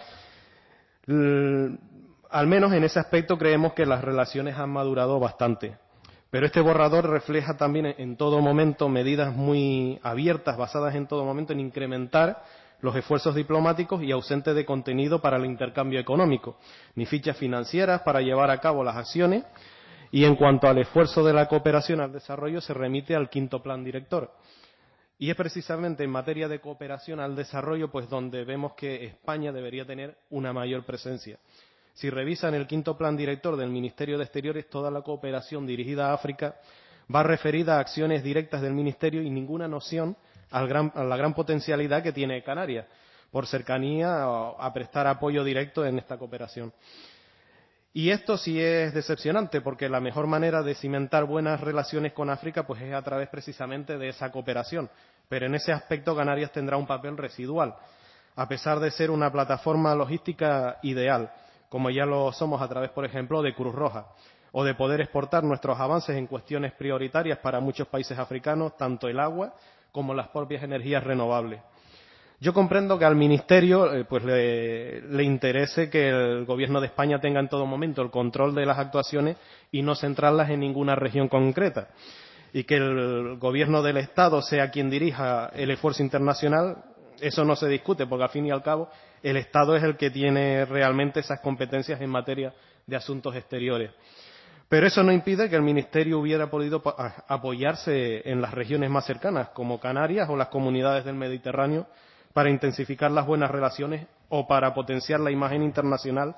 Al menos en ese aspecto creemos que las relaciones han madurado bastante. Pero este borrador refleja también en todo momento medidas muy abiertas, basadas en todo momento en incrementar los esfuerzos diplomáticos y ausente de contenido para el intercambio económico, ni fichas financieras para llevar a cabo las acciones, y en cuanto al esfuerzo de la cooperación al desarrollo se remite al quinto Plan Director. Y es precisamente en materia de cooperación al desarrollo pues donde vemos que España debería tener una mayor presencia. Si revisan el quinto Plan Director del Ministerio de Exteriores, toda la cooperación dirigida a África va referida a acciones directas del Ministerio y ninguna noción a la gran potencialidad que tiene Canarias, por cercanía a prestar apoyo directo en esta cooperación. Y esto sí es decepcionante, porque la mejor manera de cimentar buenas relaciones con África pues es a través precisamente de esa cooperación. Pero en ese aspecto Canarias tendrá un papel residual, a pesar de ser una plataforma logística ideal, como ya lo somos a través, por ejemplo, de Cruz Roja, o de poder exportar nuestros avances en cuestiones prioritarias para muchos países africanos, tanto el agua como las propias energías renovables. Yo comprendo que al Ministerio pues le interese que el Gobierno de España tenga en todo momento el control de las actuaciones y no centrarlas en ninguna región concreta, y que el Gobierno del Estado sea quien dirija el esfuerzo internacional. Eso no se discute, porque al fin y al cabo el Estado es el que tiene realmente esas competencias en materia de asuntos exteriores. Pero eso no impide que el Ministerio hubiera podido apoyarse en las regiones más cercanas, como Canarias o las comunidades del Mediterráneo, para intensificar las buenas relaciones o para potenciar la imagen internacional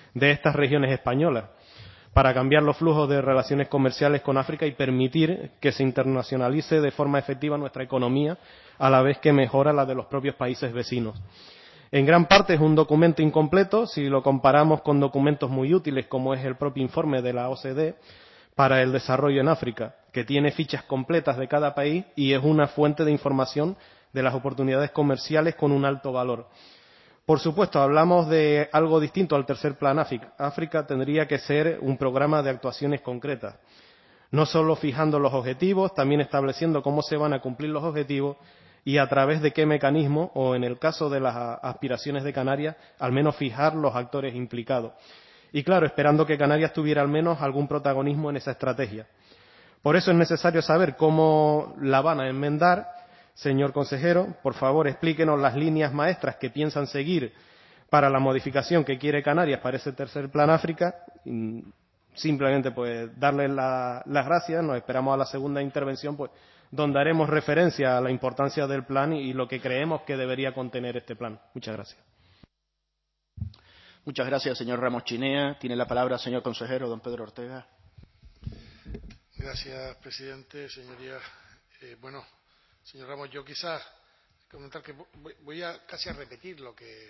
de estas regiones españolas, para cambiar los flujos de relaciones comerciales con África y permitir que se internacionalice de forma efectiva nuestra economía, a la vez que mejora la de los propios países vecinos. En gran parte es un documento incompleto si lo comparamos con documentos muy útiles como es el propio informe de la OCDE para el desarrollo en África, que tiene fichas completas de cada país y es una fuente de información de las oportunidades comerciales con un alto valor. Por supuesto, hablamos de algo distinto al tercer plan África. África tendría que ser un programa de actuaciones concretas, no solo fijando los objetivos, también estableciendo cómo se van a cumplir los objetivos y a través de qué mecanismo, o en el caso de las aspiraciones de Canarias, al menos fijar los actores implicados. Y claro, esperando que Canarias tuviera al menos algún protagonismo en esa estrategia. Por eso es necesario saber cómo la van a enmendar. Señor consejero, por favor, explíquenos las líneas maestras que piensan seguir para la modificación que quiere Canarias para ese tercer plan África. Simplemente, pues, darles las gracias. Nos esperamos a la segunda intervención, pues, donde haremos referencia a la importancia del plan y lo que creemos que debería contener este plan. Muchas gracias. Muchas gracias, señor Ramos Chinea. Tiene la palabra el señor consejero, don Pedro Ortega. Gracias, presidente. Señorías, señor Ramos, yo quizás comentar que voy a casi a repetir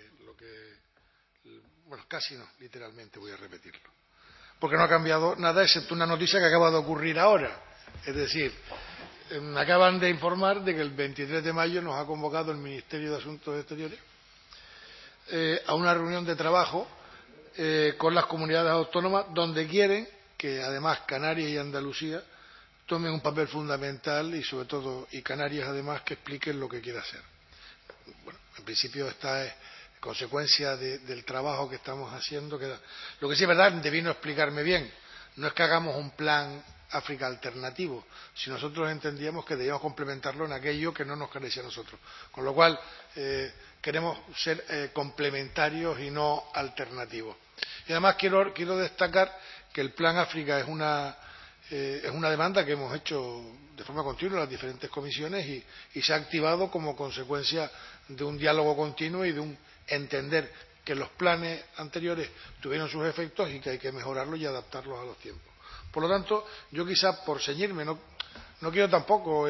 casi no, literalmente voy a repetirlo. Porque no ha cambiado nada, excepto una noticia que acaba de ocurrir ahora. Es decir, me acaban de informar de que el 23 de mayo nos ha convocado el Ministerio de Asuntos Exteriores a una reunión de trabajo con las comunidades autónomas, donde quieren que además Canarias y Andalucía tomen un papel fundamental y sobre todo Canarias además que expliquen lo que quiere hacer. Bueno, en principio esta es consecuencia del trabajo que estamos haciendo. Lo que sí es verdad, debí no explicarme bien, no es que hagamos un plan África alternativo, si nosotros entendíamos que debíamos complementarlo en aquello que no nos carece a nosotros. Con lo cual, queremos ser complementarios y no alternativos. Y además quiero destacar que el plan África es una demanda que hemos hecho de forma continua en las diferentes comisiones y se ha activado como consecuencia de un diálogo continuo y de un entender que los planes anteriores tuvieron sus efectos y que hay que mejorarlos y adaptarlos a los tiempos. Por lo tanto, yo quizás por ceñirme, no quiero tampoco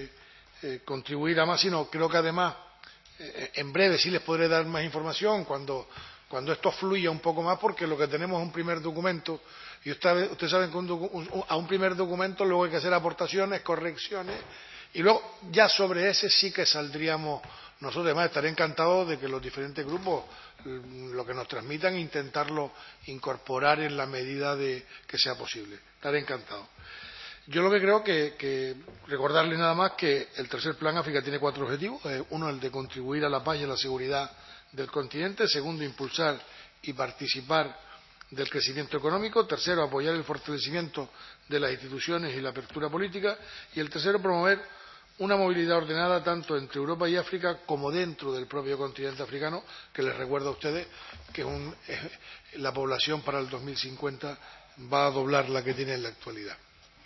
contribuir a más, sino creo que además en breve sí les podré dar más información cuando esto fluya un poco más, porque lo que tenemos es un primer documento y ustedes saben que a un primer documento luego hay que hacer aportaciones, correcciones y luego ya sobre ese sí que saldríamos nosotros. Además, estaré encantado de que los diferentes grupos lo que nos transmitan intentarlo incorporar en la medida de que sea posible. Estaré encantado. Yo lo que creo que recordarle nada más que el tercer plan África tiene 4 objetivos. Uno, el de contribuir a la paz y a la seguridad del continente. Segundo, impulsar y participar del crecimiento económico. Tercero, apoyar el fortalecimiento de las instituciones y la apertura política. Y el tercero, promover una movilidad ordenada tanto entre Europa y África como dentro del propio continente africano, que les recuerdo a ustedes que la población para el 2050 va a doblar la que tiene en la actualidad.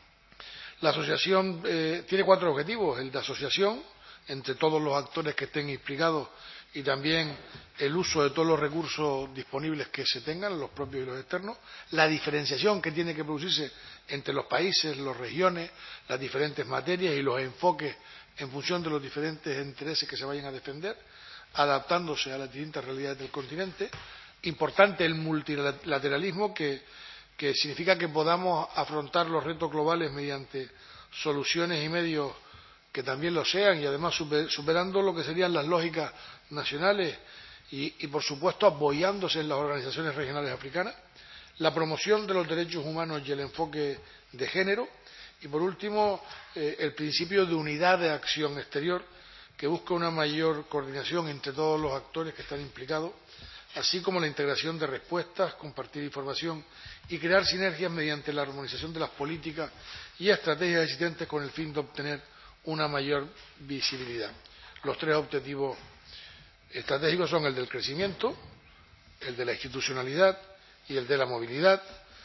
La asociación tiene 4 objetivos: el de asociación entre todos los actores que estén implicados y también el uso de todos los recursos disponibles que se tengan, los propios y los externos; la diferenciación que tiene que producirse entre los países, las regiones, las diferentes materias y los enfoques en función de los diferentes intereses que se vayan a defender, adaptándose a las distintas realidades del continente. Importante el multilateralismo, que significa que podamos afrontar los retos globales mediante soluciones y medios que también lo sean, y además superando lo que serían las lógicas nacionales y por supuesto apoyándose en las organizaciones regionales africanas. La promoción de los derechos humanos y el enfoque de género. Y por último, el principio de unidad de acción exterior, que busca una mayor coordinación entre todos los actores que están implicados, así como la integración de respuestas, compartir información y crear sinergias mediante la armonización de las políticas y estrategias existentes con el fin de obtener una mayor visibilidad. Los 3 objetivos estratégicos son el del crecimiento, el de la institucionalidad y el de la movilidad.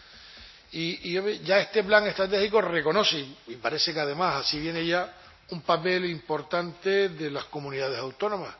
Y ya este plan estratégico reconoce, y parece que además así viene ya, un papel importante de las comunidades autónomas.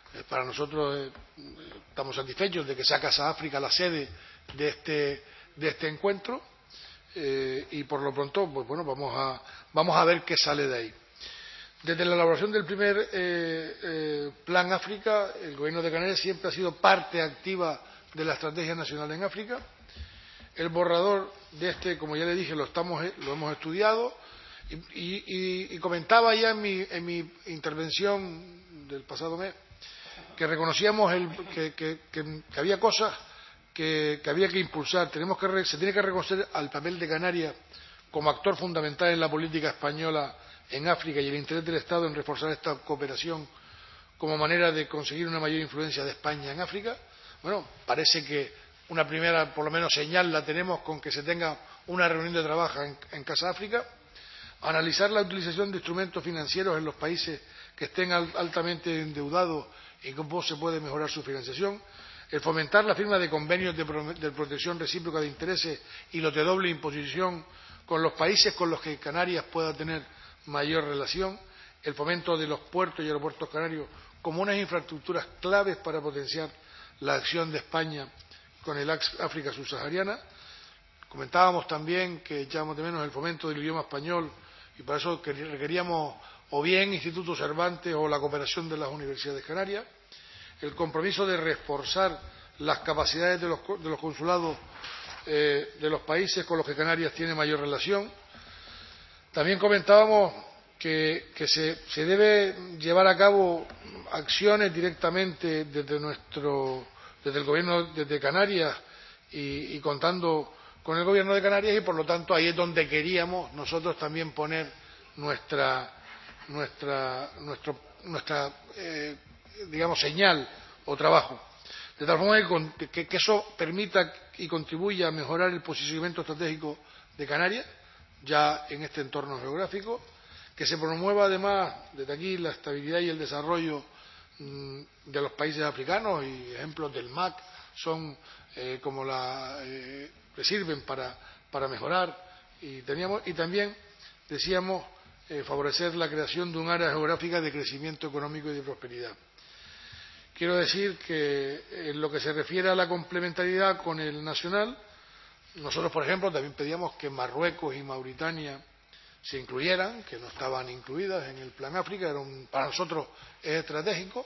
Para nosotros estamos satisfechos de que sea Casa África la sede de este encuentro y por lo pronto pues bueno, vamos a ver qué sale de ahí. Desde la elaboración del primer Plan África, el Gobierno de Canarias siempre ha sido parte activa de la Estrategia Nacional en África. El borrador de este, como ya le dije, lo hemos estudiado y comentaba ya en mi intervención del pasado mes que reconocíamos que había cosas que había que impulsar. Se tiene que reconocer al papel de Canarias como actor fundamental en la política española en África y el interés del Estado en reforzar esta cooperación como manera de conseguir una mayor influencia de España en África. Bueno, parece que una primera, por lo menos, señal la tenemos con que se tenga una reunión de trabajo en Casa África. Analizar la utilización de instrumentos financieros en los países que estén altamente endeudados y cómo se puede mejorar su financiación. El fomentar la firma de convenios de protección recíproca de intereses y los de doble imposición con los países con los que Canarias pueda tener mayor relación. El fomento de los puertos y aeropuertos canarios como unas infraestructuras claves para potenciar la acción de España con el África subsahariana. Comentábamos también que echábamos de menos el fomento del idioma español y para eso requeríamos o bien Instituto Cervantes o la cooperación de las universidades canarias. El compromiso de reforzar las capacidades de los consulados de los países con los que Canarias tiene mayor relación. También comentábamos que se debe llevar a cabo acciones directamente desde el Gobierno de Canarias y contando con el Gobierno de Canarias y por lo tanto ahí es donde queríamos nosotros también poner nuestra digamos señal o trabajo, de tal forma que eso permita y contribuya a mejorar el posicionamiento estratégico de Canarias ya en este entorno geográfico, que se promueva además desde aquí la estabilidad y el desarrollo de los países africanos, y ejemplos del MAC son como que sirven para mejorar, y también decíamos favorecer la creación de un área geográfica de crecimiento económico y de prosperidad. Quiero decir que en lo que se refiere a la complementariedad con el nacional, nosotros, por ejemplo, también pedíamos que Marruecos y Mauritania se incluyeran, que no estaban incluidas en el Plan África, para nosotros es estratégico,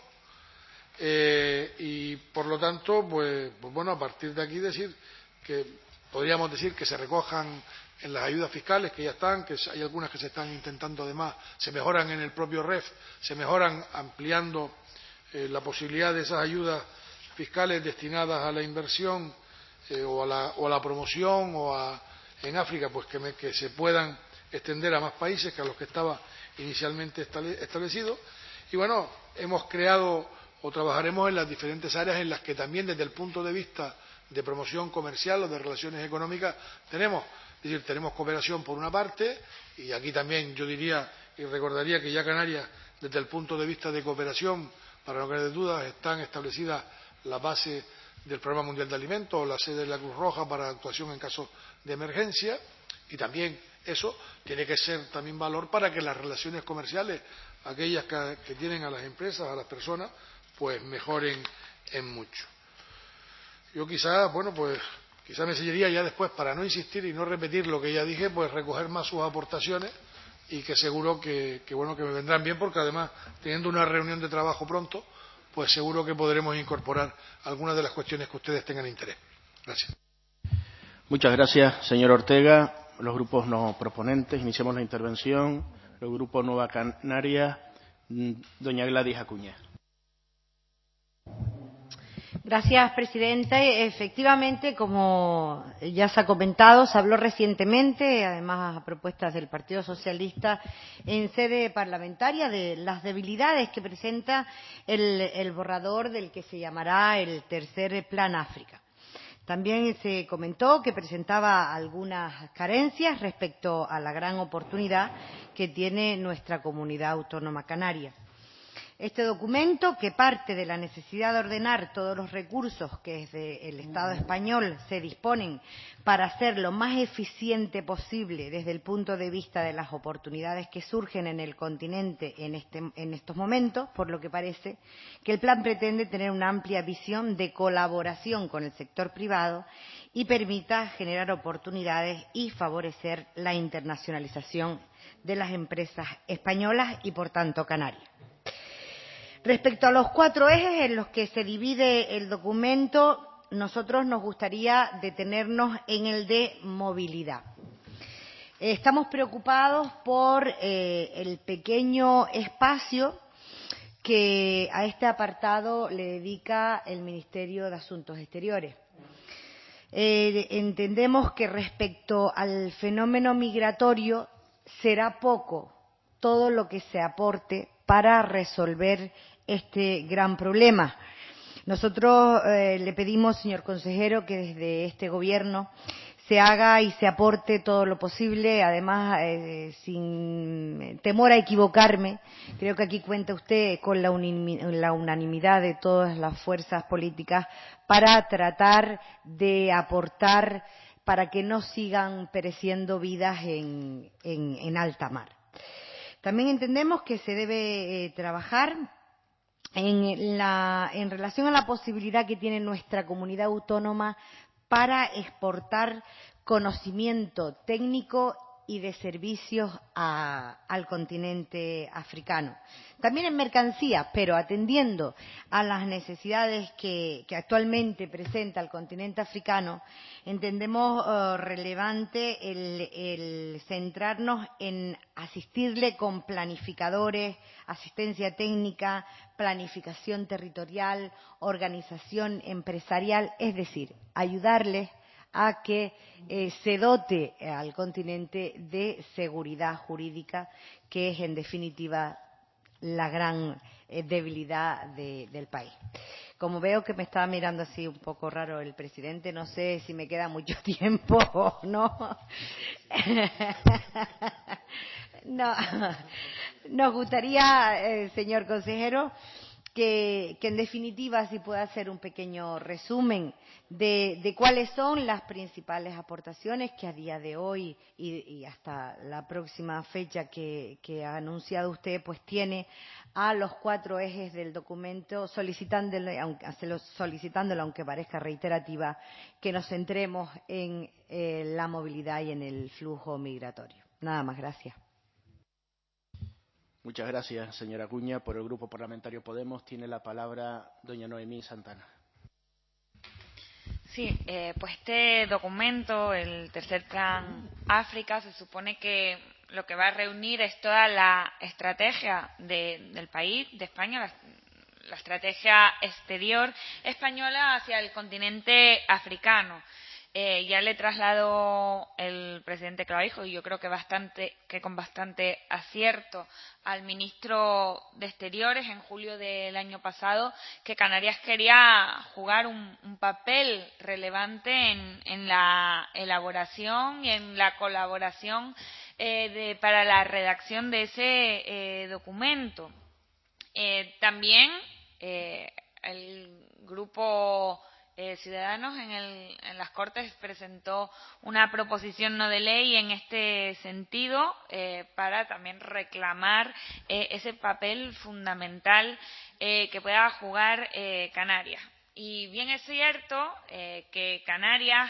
y por lo tanto, pues bueno, a partir de aquí podríamos decir que se recojan en las ayudas fiscales que ya están, que hay algunas que se están intentando además, se mejoran en el propio REF, se mejoran ampliando la posibilidad de esas ayudas fiscales destinadas a la inversión o a la promoción en África, pues que se puedan extender a más países que a los que estaba inicialmente establecido. Y bueno, hemos creado o trabajaremos en las diferentes áreas en las que también desde el punto de vista de promoción comercial o de relaciones económicas tenemos cooperación por una parte, y aquí también yo diría y recordaría que ya Canarias desde el punto de vista de cooperación, para no quedar dudas, están establecidas las bases del Programa Mundial de Alimentos o la sede de la Cruz Roja para actuación en caso de emergencia, y también eso tiene que ser también valor para que las relaciones comerciales, aquellas que tienen a las empresas, a las personas, pues mejoren en mucho. Yo quizá me seguiría ya después, para no insistir y no repetir lo que ya dije, pues recoger más sus aportaciones y que seguro que me vendrán bien, porque además, teniendo una reunión de trabajo pronto, pues seguro que podremos incorporar algunas de las cuestiones que ustedes tengan interés. Gracias. Muchas gracias, señor Ortega. Los grupos no proponentes, iniciamos la intervención. El Grupo Nueva Canaria, doña Gladys Acuña. Gracias, presidente. Efectivamente, como ya se ha comentado, se habló recientemente, además a propuestas del Partido Socialista, en sede parlamentaria, de las debilidades que presenta el borrador del que se llamará el tercer Plan África. También se comentó que presentaba algunas carencias respecto a la gran oportunidad que tiene nuestra comunidad autónoma canaria. Este documento, que parte de la necesidad de ordenar todos los recursos que desde el Estado español se disponen para ser lo más eficiente posible desde el punto de vista de las oportunidades que surgen en el continente en estos momentos, por lo que parece que el plan pretende tener una amplia visión de colaboración con el sector privado y permita generar oportunidades y favorecer la internacionalización de las empresas españolas y, por tanto, canarias. Respecto a los 4 ejes en los que se divide el documento, nosotros nos gustaría detenernos en el de movilidad. Estamos preocupados por el pequeño espacio que a este apartado le dedica el Ministerio de Asuntos Exteriores. Entendemos que respecto al fenómeno migratorio será poco todo lo que se aporte para resolver este gran problema. Nosotros le pedimos, señor consejero, que desde este Gobierno se haga y se aporte todo lo posible, además, sin temor a equivocarme. Creo que aquí cuenta usted con la unanimidad de todas las fuerzas políticas para tratar de aportar para que no sigan pereciendo vidas en alta mar. También entendemos que se debe trabajar en relación a la posibilidad que tiene nuestra comunidad autónoma para exportar conocimiento técnico y de servicios al continente africano. También en mercancías, pero atendiendo a las necesidades que actualmente presenta el continente africano, entendemos relevante el centrarnos en asistirle con planificadores, asistencia técnica, planificación territorial, organización empresarial, es decir, ayudarles a que se dote al continente de seguridad jurídica, que es, en definitiva, la gran debilidad del país. Como veo que me estaba mirando así un poco raro el presidente, no sé si me queda mucho tiempo o no. No. Nos gustaría, señor consejero, que en definitiva si pueda hacer un pequeño resumen de cuáles son las principales aportaciones que a día de hoy y hasta la próxima fecha que ha anunciado usted, pues tiene a los 4 ejes del documento, solicitándolo, aunque parezca reiterativa, que nos centremos en la movilidad y en el flujo migratorio. Nada más, gracias. Muchas gracias, señora Acuña. Por el Grupo Parlamentario Podemos tiene la palabra doña Noemí Santana. Sí, pues este documento, el tercer plan África, se supone que lo que va a reunir es toda la estrategia del país, de España, la estrategia exterior española hacia el continente africano. Ya le trasladó el presidente Clavijo, y yo creo que con bastante acierto, al ministro de Exteriores en julio del año pasado, que Canarias quería jugar un papel relevante en la elaboración y en la colaboración para la redacción de ese documento. También el grupo Ciudadanos en las Cortes presentó una proposición no de ley en este sentido para también reclamar ese papel fundamental que pueda jugar Canarias. Y bien es cierto que Canarias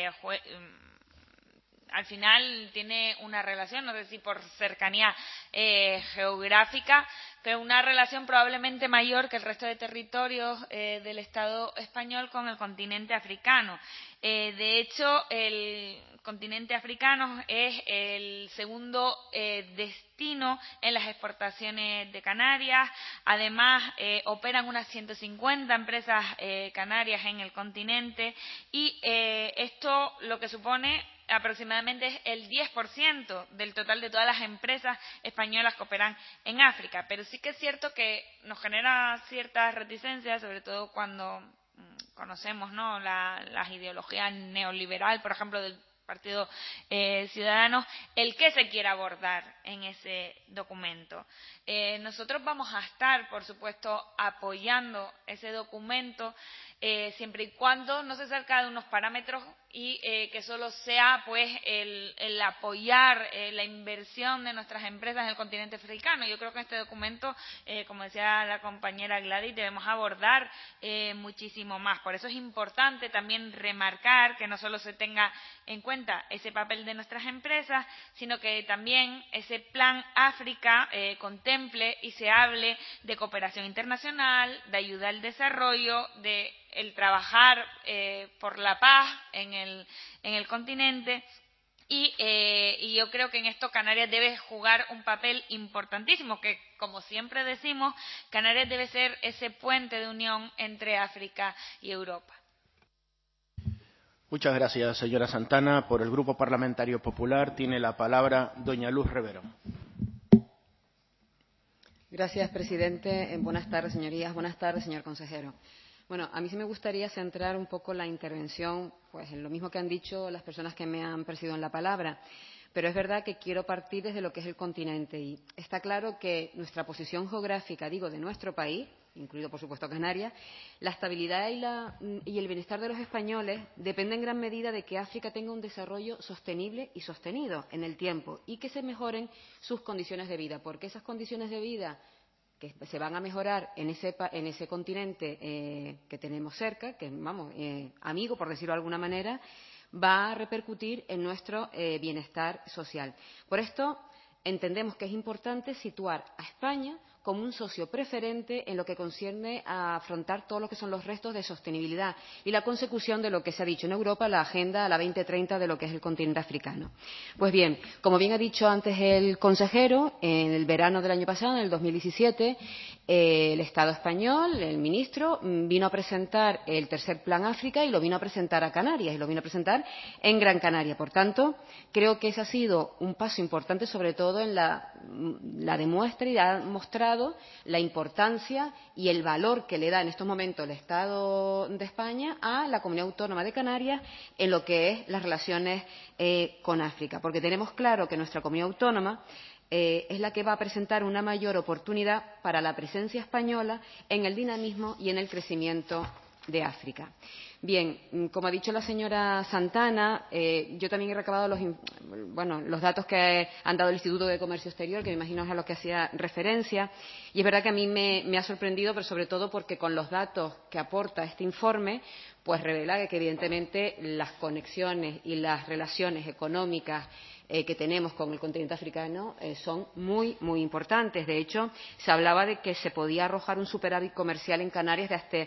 al final tiene una relación, no sé si por cercanía geográfica, pero una relación probablemente mayor que el resto de territorios del Estado español con el continente africano. De hecho, el continente africano es el segundo destino en las exportaciones de Canarias. Además, operan unas 150 empresas canarias en el continente y esto lo que supone aproximadamente es el 10% del total de todas las empresas españolas que operan en África. Pero sí que es cierto que nos genera ciertas reticencias, sobre todo cuando conocemos, ¿no?, las ideologías neoliberal, por ejemplo, del Partido Ciudadanos, el qué se quiere abordar en ese documento. Nosotros vamos a estar, por supuesto, apoyando ese documento, siempre y cuando no se salga de unos parámetros y que solo sea pues el apoyar la inversión de nuestras empresas en el continente africano. Yo creo que este documento, como decía la compañera Gladys, debemos abordar muchísimo más. Por eso es importante también remarcar que no solo se tenga en cuenta ese papel de nuestras empresas, sino que también ese plan África contemple y se hable de cooperación internacional, de ayuda al desarrollo, de el trabajar por la paz en el continente. Y yo creo que en esto Canarias debe jugar un papel importantísimo, que como siempre decimos, Canarias debe ser ese puente de unión entre África y Europa. Muchas gracias, señora Santana. Por el Grupo Parlamentario Popular tiene la palabra doña Luz Revero. Gracias, presidente. Buenas tardes, señorías. Buenas tardes, señor consejero. Bueno, a mí sí me gustaría centrar un poco la intervención pues, en lo mismo que han dicho las personas que me han precedido en la palabra. Pero es verdad que quiero partir desde lo que es el continente. Y está claro que nuestra posición geográfica, digo, de nuestro país, incluido, por supuesto, Canarias, la estabilidad y el bienestar de los españoles depende en gran medida de que África tenga un desarrollo sostenible y sostenido en el tiempo y que se mejoren sus condiciones de vida, porque esas condiciones de vida que se van a mejorar en ese continente que tenemos cerca, que vamos, amigo, por decirlo de alguna manera, va a repercutir en nuestro bienestar social. Por esto, entendemos que es importante situar a España como un socio preferente en lo que concierne a afrontar todo lo que son los retos de sostenibilidad y la consecución de lo que se ha dicho en Europa, la Agenda a la 2030 de lo que es el continente africano. Pues bien, como bien ha dicho antes el consejero, en el verano del año pasado, en el 2017, el Estado español, el ministro, vino a presentar el tercer Plan África y lo vino a presentar a Canarias y lo vino a presentar en Gran Canaria. Por tanto, creo que ese ha sido un paso importante, sobre todo en la demuestra y ha mostrado la importancia y el valor que le da en estos momentos el Estado de España a la Comunidad Autónoma de Canarias en lo que es las relaciones con África. Porque tenemos claro que nuestra Comunidad Autónoma es la que va a presentar una mayor oportunidad para la presencia española en el dinamismo y en el crecimiento de África. Bien, como ha dicho la señora Santana, yo también he recabado los datos que han dado el Instituto de Comercio Exterior, que me imagino es a lo que hacía referencia, y es verdad que a mí me ha sorprendido, pero sobre todo porque con los datos que aporta este informe, pues revela que evidentemente las conexiones y las relaciones económicas que tenemos con el continente africano son muy, muy importantes. De hecho, se hablaba de que se podía arrojar un superávit comercial en Canarias de hasta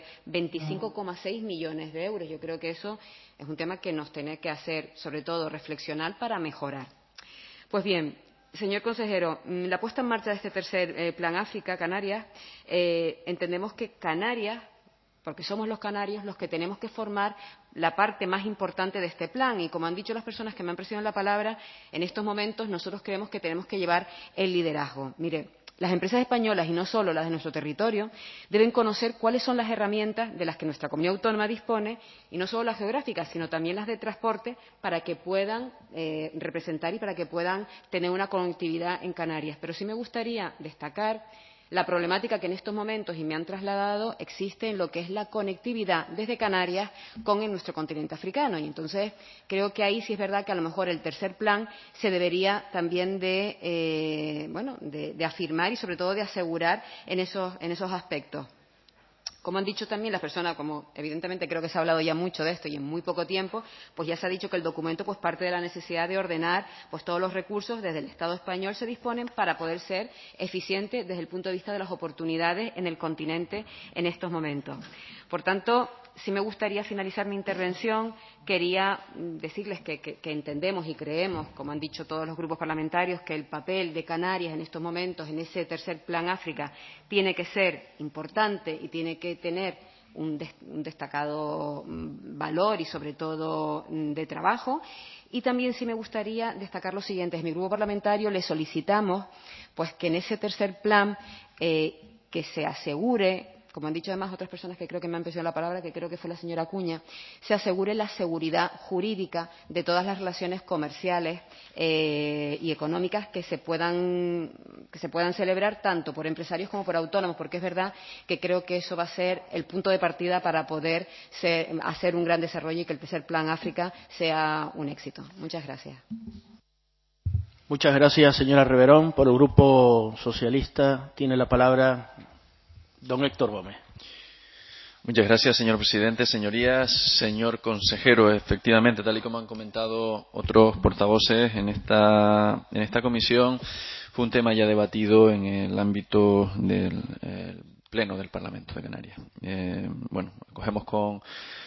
25,6 millones de euros. Yo creo que eso es un tema que nos tiene que hacer, sobre todo, reflexionar para mejorar. Pues bien, señor consejero, la puesta en marcha de este tercer Plan África, Canarias, entendemos que Canarias, porque somos los canarios los que tenemos que formar la parte más importante de este plan. Y como han dicho las personas que me han precedido en la palabra, en estos momentos nosotros creemos que tenemos que llevar el liderazgo. Mire, las empresas españolas, y no solo las de nuestro territorio, deben conocer cuáles son las herramientas de las que nuestra comunidad autónoma dispone, y no solo las geográficas, sino también las de transporte, para que puedan representar y para que puedan tener una conectividad en Canarias. Pero sí me gustaría destacar la problemática que en estos momentos, y me han trasladado, existe en lo que es la conectividad desde Canarias con nuestro continente africano. Y entonces creo que ahí sí es verdad que a lo mejor el tercer plan se debería también de afirmar y sobre todo de asegurar en esos aspectos. Como han dicho también las personas, como evidentemente creo que se ha hablado ya mucho de esto y en muy poco tiempo, pues ya se ha dicho que el documento pues parte de la necesidad de ordenar pues todos los recursos desde el Estado español se disponen para poder ser eficiente desde el punto de vista de las oportunidades en el continente en estos momentos. Por tanto, sí me gustaría finalizar mi intervención. Quería decirles que entendemos y creemos, como han dicho todos los grupos parlamentarios, que el papel de Canarias en estos momentos, en ese tercer Plan África, tiene que ser importante y tiene que tener un destacado valor y, sobre todo, de trabajo. Y también sí me gustaría destacar lo siguiente. Desde mi grupo parlamentario le solicitamos pues que en ese tercer plan que se asegure, como han dicho además otras personas que creo que me han pedido la palabra, que creo que fue la señora Acuña, se asegure la seguridad jurídica de todas las relaciones comerciales y económicas que se puedan celebrar tanto por empresarios como por autónomos, porque es verdad que creo que eso va a ser el punto de partida para poder hacer un gran desarrollo y que el tercer Plan África sea un éxito. Muchas gracias. Muchas gracias, señora Reverón. Por el Grupo Socialista tiene la palabra don Héctor Gómez. Muchas gracias, señor presidente. Señorías, señor consejero, efectivamente, tal y como han comentado otros portavoces en esta comisión, fue un tema ya debatido en el ámbito del Pleno del Parlamento de Canarias. Acogemos con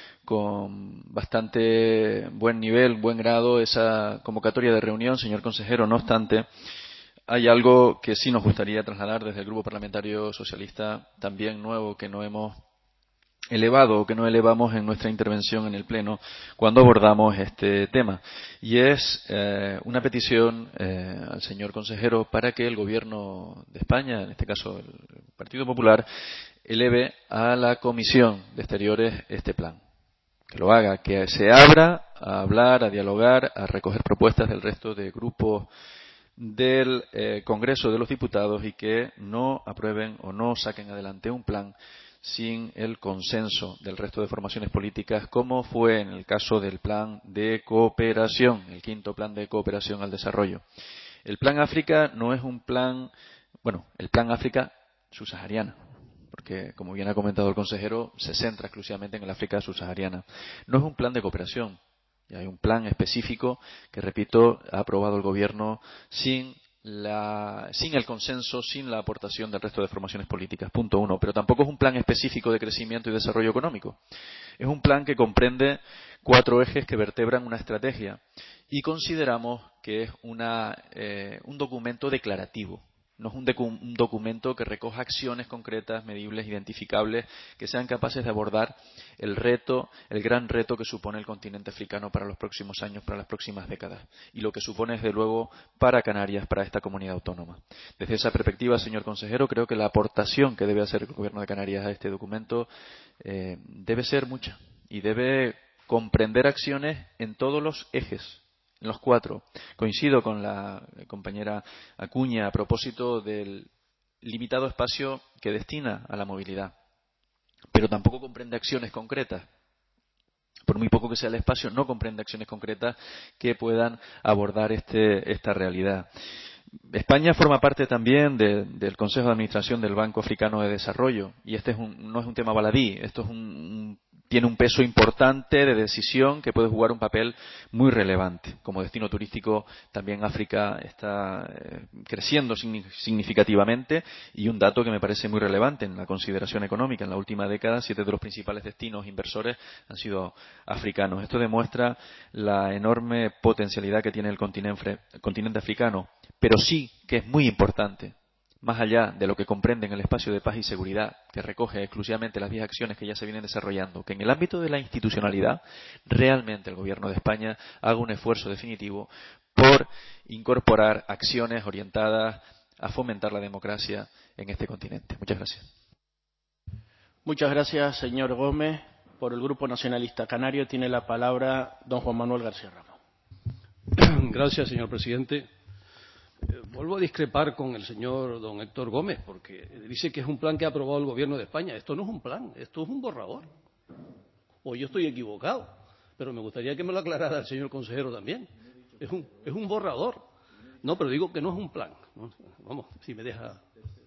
bastante buen nivel, buen grado esa convocatoria de reunión, señor consejero. No obstante, hay algo que sí nos gustaría trasladar desde el Grupo Parlamentario Socialista, también nuevo, que no hemos elevado o que no elevamos en nuestra intervención en el Pleno cuando abordamos este tema. Y es una petición al señor consejero para que el Gobierno de España, en este caso el Partido Popular, eleve a la Comisión de Exteriores este plan. Que lo haga, que se abra a hablar, a dialogar, a recoger propuestas del resto de grupos del Congreso de los Diputados y que no aprueben o no saquen adelante un plan sin el consenso del resto de formaciones políticas, como fue en el caso del plan de cooperación, el quinto plan de cooperación al desarrollo. El plan África no es un plan, el plan África subsahariana, porque, como bien ha comentado el consejero, se centra exclusivamente en el África subsahariana. No es un plan de cooperación. Y hay un plan específico que, repito, ha aprobado el Gobierno sin el consenso, sin la aportación del resto de formaciones políticas. Punto uno. Pero tampoco es un plan específico de crecimiento y desarrollo económico. Es un plan que comprende 4 ejes que vertebran una estrategia. Y consideramos que es un documento declarativo. No es un documento que recoja acciones concretas, medibles, identificables, que sean capaces de abordar el gran reto que supone el continente africano para los próximos años, para las próximas décadas. Y lo que supone, desde luego, para Canarias, para esta comunidad autónoma. Desde esa perspectiva, señor consejero, creo que la aportación que debe hacer el Gobierno de Canarias a este documento debe ser mucha y debe comprender acciones en todos los ejes. En los 4. Coincido con la compañera Acuña a propósito del limitado espacio que destina a la movilidad, pero tampoco comprende acciones concretas. Por muy poco que sea el espacio, no comprende acciones concretas que puedan abordar esta realidad. España forma parte también del Consejo de Administración del Banco Africano de Desarrollo y este no es un tema baladí, esto tiene un peso importante de decisión que puede jugar un papel muy relevante. Como destino turístico también África está creciendo significativamente y un dato que me parece muy relevante en la consideración económica. En la última década 7 de los principales destinos inversores han sido africanos. Esto demuestra la enorme potencialidad que tiene el continente africano, pero sí que es muy importante, más allá de lo que comprende en el espacio de paz y seguridad, que recoge exclusivamente las 10 acciones que ya se vienen desarrollando, que en el ámbito de la institucionalidad realmente el Gobierno de España haga un esfuerzo definitivo por incorporar acciones orientadas a fomentar la democracia en este continente. Muchas gracias. Muchas gracias, señor Gómez. Por el Grupo Nacionalista Canario tiene la palabra don Juan Manuel García Ramos. Gracias, señor presidente. Vuelvo a discrepar con el señor don Héctor Gómez, porque dice que es un plan que ha aprobado el Gobierno de España. Esto no es un plan, esto es un borrador. O yo estoy equivocado, pero me gustaría que me lo aclarara el señor consejero también. Es un borrador. No, pero digo que no es un plan. Vamos, si me deja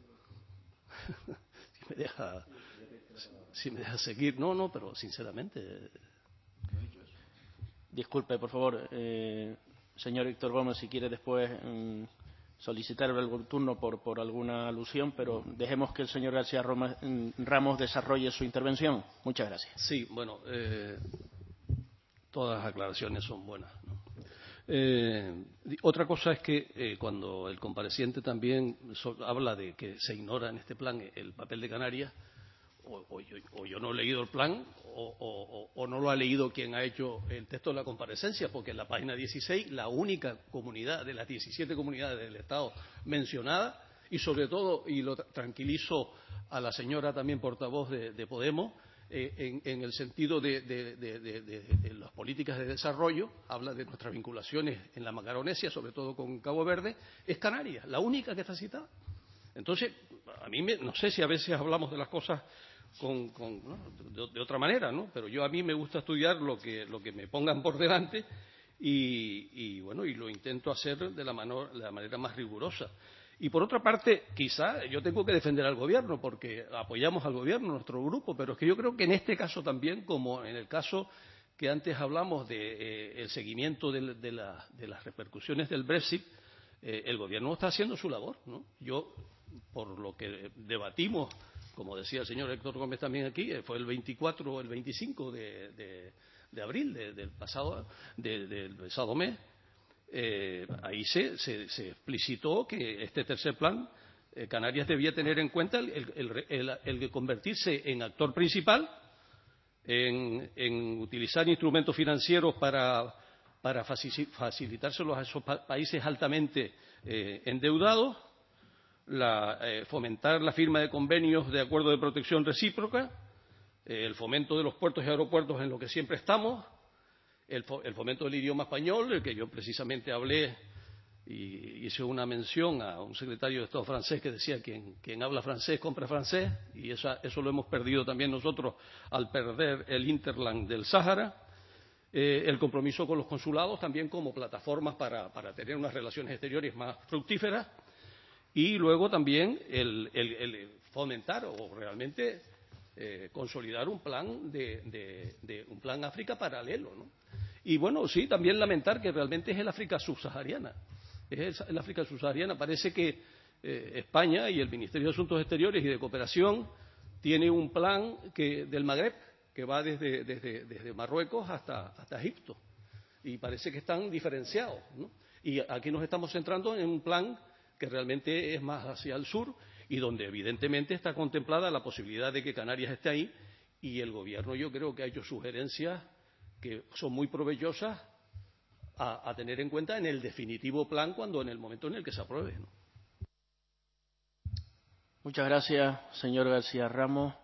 seguir. No, pero sinceramente. Disculpe, por favor, señor Héctor Gómez, si quiere después solicitar el turno por alguna alusión, pero dejemos que el señor García Ramos desarrolle su intervención. Muchas gracias. Sí, bueno, todas las aclaraciones son buenas, ¿no? Otra cosa es que cuando el compareciente también habla de que se ignora en este plan el papel de Canarias, o yo no he leído el plan o no lo ha leído quien ha hecho el texto de la comparecencia, porque en la página 16 la única comunidad de las 17 comunidades del Estado mencionada y sobre todo, y lo tranquilizo a la señora también portavoz de Podemos, en el sentido de las políticas de desarrollo, habla de nuestras vinculaciones en la Macaronesia, sobre todo con Cabo Verde, es Canarias, la única que está citada. Entonces, a mí no sé si a veces hablamos de las cosas de otra manera, ¿no? Pero a mí me gusta estudiar lo que me pongan por delante y lo intento hacer de la manera más rigurosa. Y por otra parte, quizá yo tengo que defender al gobierno porque apoyamos al gobierno, nuestro grupo, pero es que yo creo que en este caso también, como en el caso que antes hablamos el seguimiento de las repercusiones del Brexit, el gobierno está haciendo su labor, ¿no? Yo, por lo que debatimos, como decía el señor Héctor Gómez también aquí, fue el 24 o el 25 de abril del pasado mes, ahí se explicitó que este tercer plan, Canarias debía tener en cuenta el de convertirse en actor principal, en utilizar instrumentos financieros para facilitárselos a esos países altamente endeudados, fomentar la firma de convenios de acuerdo de protección recíproca, el fomento de los puertos y aeropuertos en lo que siempre estamos, el fomento del idioma español, el que yo precisamente hablé y hice una mención a un secretario de Estado francés que decía quien habla francés compra francés, y eso lo hemos perdido también nosotros al perder el Hinterland del Sáhara, el compromiso con los consulados también como plataformas para tener unas relaciones exteriores más fructíferas, y luego también el fomentar o realmente consolidar un plan un plan África paralelo, ¿no? Y sí, también lamentar que realmente es el África subsahariana. El África subsahariana. Parece que España y el Ministerio de Asuntos Exteriores y de Cooperación tiene un plan del Magreb que va desde Marruecos hasta Egipto. Y parece que están diferenciados, ¿no? Y aquí nos estamos centrando en un plan que realmente es más hacia el sur y donde evidentemente está contemplada la posibilidad de que Canarias esté ahí, y el gobierno yo creo que ha hecho sugerencias que son muy provechosas a tener en cuenta en el definitivo plan en el momento en el que se apruebe, ¿no? Muchas gracias, señor García Ramos.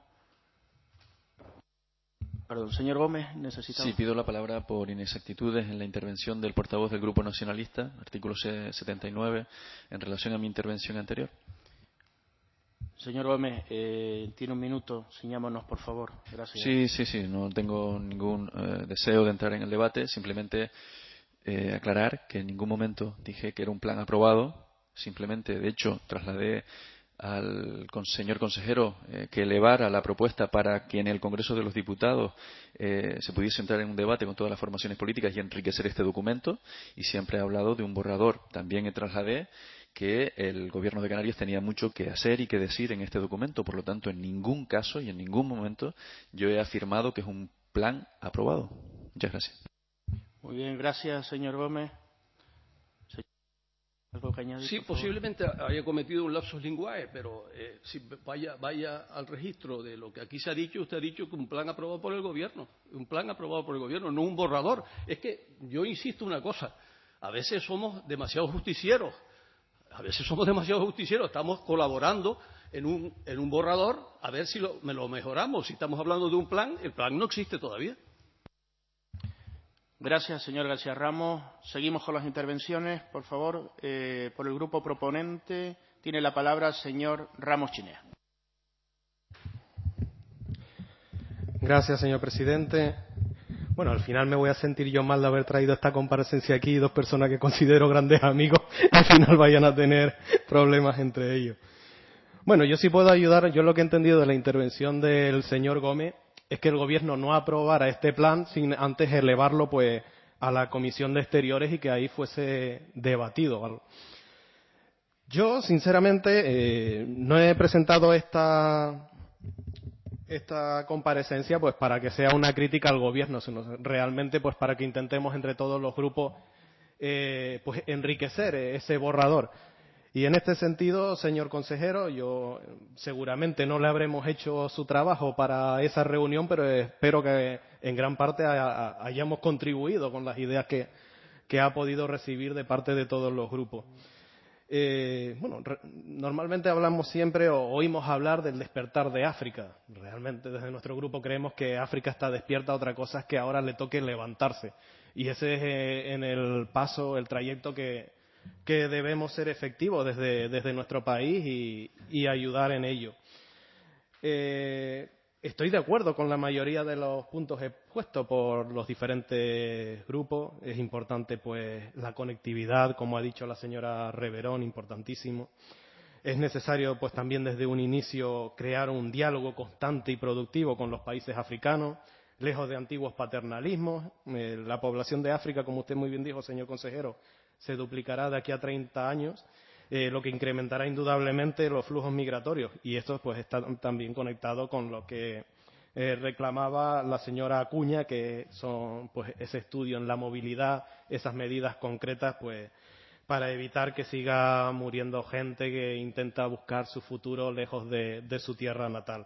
Perdón, señor Gómez, necesita. Sí, pido la palabra por inexactitudes en la intervención del portavoz del Grupo Nacionalista, artículo 79, en relación a mi intervención anterior. Señor Gómez, tiene un minuto, ciñámonos, por favor. Gracias. Sí, no tengo ningún deseo de entrar en el debate, simplemente aclarar que en ningún momento dije que era un plan aprobado, simplemente, de hecho, trasladé al señor consejero que elevara la propuesta para que en el Congreso de los Diputados se pudiese entrar en un debate con todas las formaciones políticas y enriquecer este documento, y siempre he hablado de un borrador. También trasladé que el Gobierno de Canarias tenía mucho que hacer y que decir en este documento. Por lo tanto, en ningún caso y en ningún momento yo he afirmado que es un plan aprobado. Muchas gracias. Muy bien, gracias, señor Gómez. ¿Algo que añadir? Sí, posiblemente haya cometido un lapsus linguae, pero si vaya al registro de lo que aquí se ha dicho, usted ha dicho que un plan aprobado por el Gobierno, no un borrador. Es que yo insisto una cosa, a veces somos demasiado justicieros, estamos colaborando en un borrador, a ver si lo mejoramos. Si estamos hablando de un plan, el plan no existe todavía. Gracias, señor García Ramos. Seguimos con las intervenciones. Por favor, por el grupo proponente tiene la palabra el señor Ramos Chinea. Gracias, señor presidente. Bueno, al final me voy a sentir yo mal de haber traído esta comparecencia aquí, dos personas que considero grandes amigos, al final vayan a tener problemas entre ellos. Bueno, yo sí puedo ayudar. Yo lo que he entendido de la intervención del señor Gómez es que el Gobierno no aprobara este plan sin antes elevarlo pues a la Comisión de Exteriores y que ahí fuese debatido. Yo, sinceramente, no he presentado esta comparecencia pues para que sea una crítica al Gobierno, sino realmente pues para que intentemos entre todos los grupos pues enriquecer ese borrador. Y en este sentido, señor consejero, yo seguramente no le habremos hecho su trabajo para esa reunión, pero espero que en gran parte hayamos contribuido con las ideas que ha podido recibir de parte de todos los grupos. Normalmente hablamos siempre o oímos hablar del despertar de África. Realmente desde nuestro grupo creemos que África está despierta, otra cosa es que ahora le toque levantarse. Y ese es en el paso, el trayecto que debemos ser efectivos desde nuestro país y ayudar en ello. Estoy de acuerdo con la mayoría de los puntos expuestos por los diferentes grupos. Es importante, pues, la conectividad, como ha dicho la señora Reverón, importantísimo. Es necesario, pues, también desde un inicio crear un diálogo constante y productivo con los países africanos, lejos de antiguos paternalismos. La población de África, como usted muy bien dijo, señor consejero, se duplicará de aquí a 30 años. Lo que incrementará indudablemente los flujos migratorios. Y esto pues está también conectado con lo que reclamaba la señora Acuña, que son pues ese estudio en la movilidad, esas medidas concretas pues para evitar que siga muriendo gente que intenta buscar su futuro lejos de su tierra natal.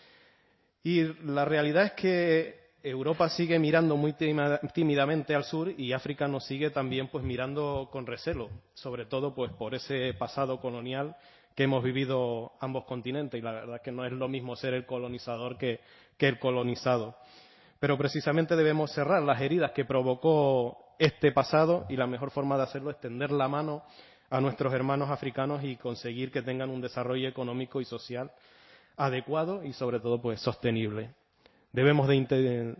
Y la realidad es que Europa sigue mirando muy tímidamente al sur y África nos sigue también pues mirando con recelo, sobre todo pues por ese pasado colonial que hemos vivido ambos continentes, y la verdad es que no es lo mismo ser el colonizador que el colonizado. Pero precisamente debemos cerrar las heridas que provocó este pasado, y la mejor forma de hacerlo es tender la mano a nuestros hermanos africanos y conseguir que tengan un desarrollo económico y social adecuado y sobre todo pues sostenible. Debemos de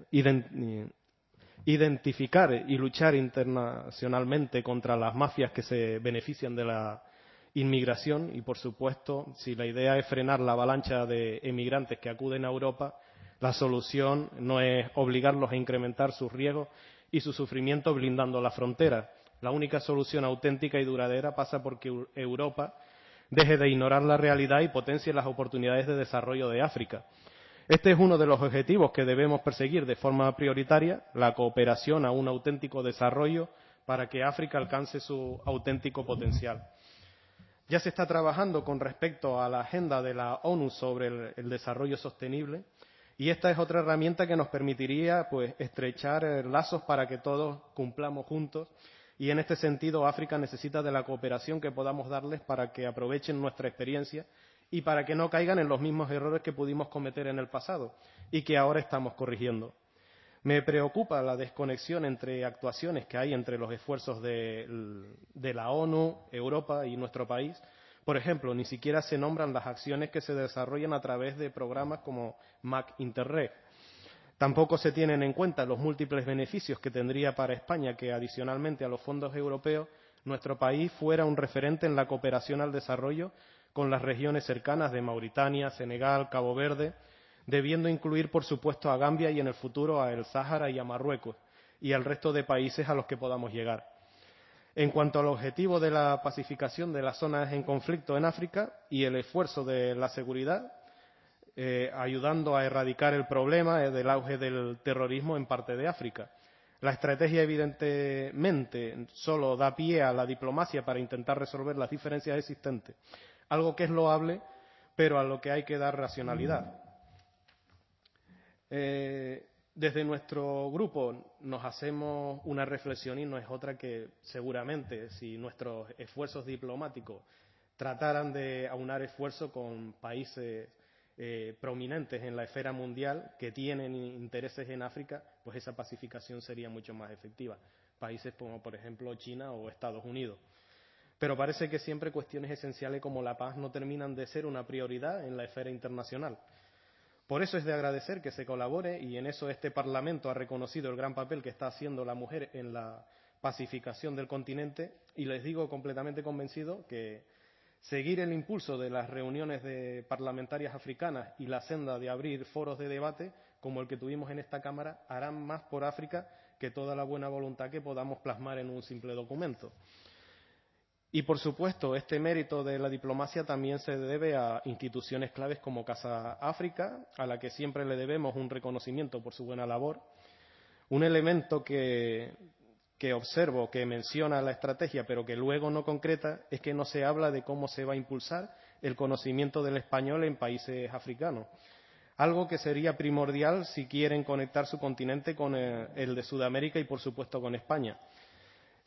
identificar y luchar internacionalmente contra las mafias que se benefician de la inmigración y, por supuesto, si la idea es frenar la avalancha de emigrantes que acuden a Europa, la solución no es obligarlos a incrementar sus riesgos y su sufrimiento blindando la frontera. La única solución auténtica y duradera pasa por que Europa deje de ignorar la realidad y potencie las oportunidades de desarrollo de África. Este es uno de los objetivos que debemos perseguir de forma prioritaria, la cooperación a un auténtico desarrollo para que África alcance su auténtico potencial. Ya se está trabajando con respecto a la agenda de la ONU sobre el desarrollo sostenible, y esta es otra herramienta que nos permitiría pues estrechar lazos para que todos cumplamos juntos, y en este sentido África necesita de la cooperación que podamos darles para que aprovechen nuestra experiencia y para que no caigan en los mismos errores que pudimos cometer en el pasado y que ahora estamos corrigiendo. Me preocupa la desconexión entre actuaciones que hay entre los esfuerzos de la ONU, Europa y nuestro país. Por ejemplo, ni siquiera se nombran las acciones que se desarrollan a través de programas como MAC Interreg. Tampoco se tienen en cuenta los múltiples beneficios que tendría para España que, adicionalmente a los fondos europeos, nuestro país fuera un referente en la cooperación al desarrollo con las regiones cercanas de Mauritania, Senegal, Cabo Verde, debiendo incluir, por supuesto, a Gambia y en el futuro a El Sáhara y a Marruecos y al resto de países a los que podamos llegar. En cuanto al objetivo de la pacificación de las zonas en conflicto en África y el esfuerzo de la seguridad, ayudando a erradicar el problema del auge del terrorismo en parte de África. La estrategia, evidentemente, solo da pie a la diplomacia para intentar resolver las diferencias existentes, algo que es loable, pero a lo que hay que dar racionalidad. Desde nuestro grupo nos hacemos una reflexión y no es otra que, seguramente, si nuestros esfuerzos diplomáticos trataran de aunar esfuerzos con países prominentes en la esfera mundial que tienen intereses en África, pues esa pacificación sería mucho más efectiva. Países como, por ejemplo, China o Estados Unidos. Pero parece que siempre cuestiones esenciales como la paz no terminan de ser una prioridad en la esfera internacional. Por eso es de agradecer que se colabore, y en eso este Parlamento ha reconocido el gran papel que está haciendo la mujer en la pacificación del continente, y les digo completamente convencido que seguir el impulso de las reuniones de parlamentarias africanas y la senda de abrir foros de debate como el que tuvimos en esta Cámara harán más por África que toda la buena voluntad que podamos plasmar en un simple documento. Y, por supuesto, este mérito de la diplomacia también se debe a instituciones claves como Casa África, a la que siempre le debemos un reconocimiento por su buena labor. Un elemento que observo que menciona la estrategia pero que luego no concreta es que no se habla de cómo se va a impulsar el conocimiento del español en países africanos, algo que sería primordial si quieren conectar su continente con el de Sudamérica y, por supuesto, con España.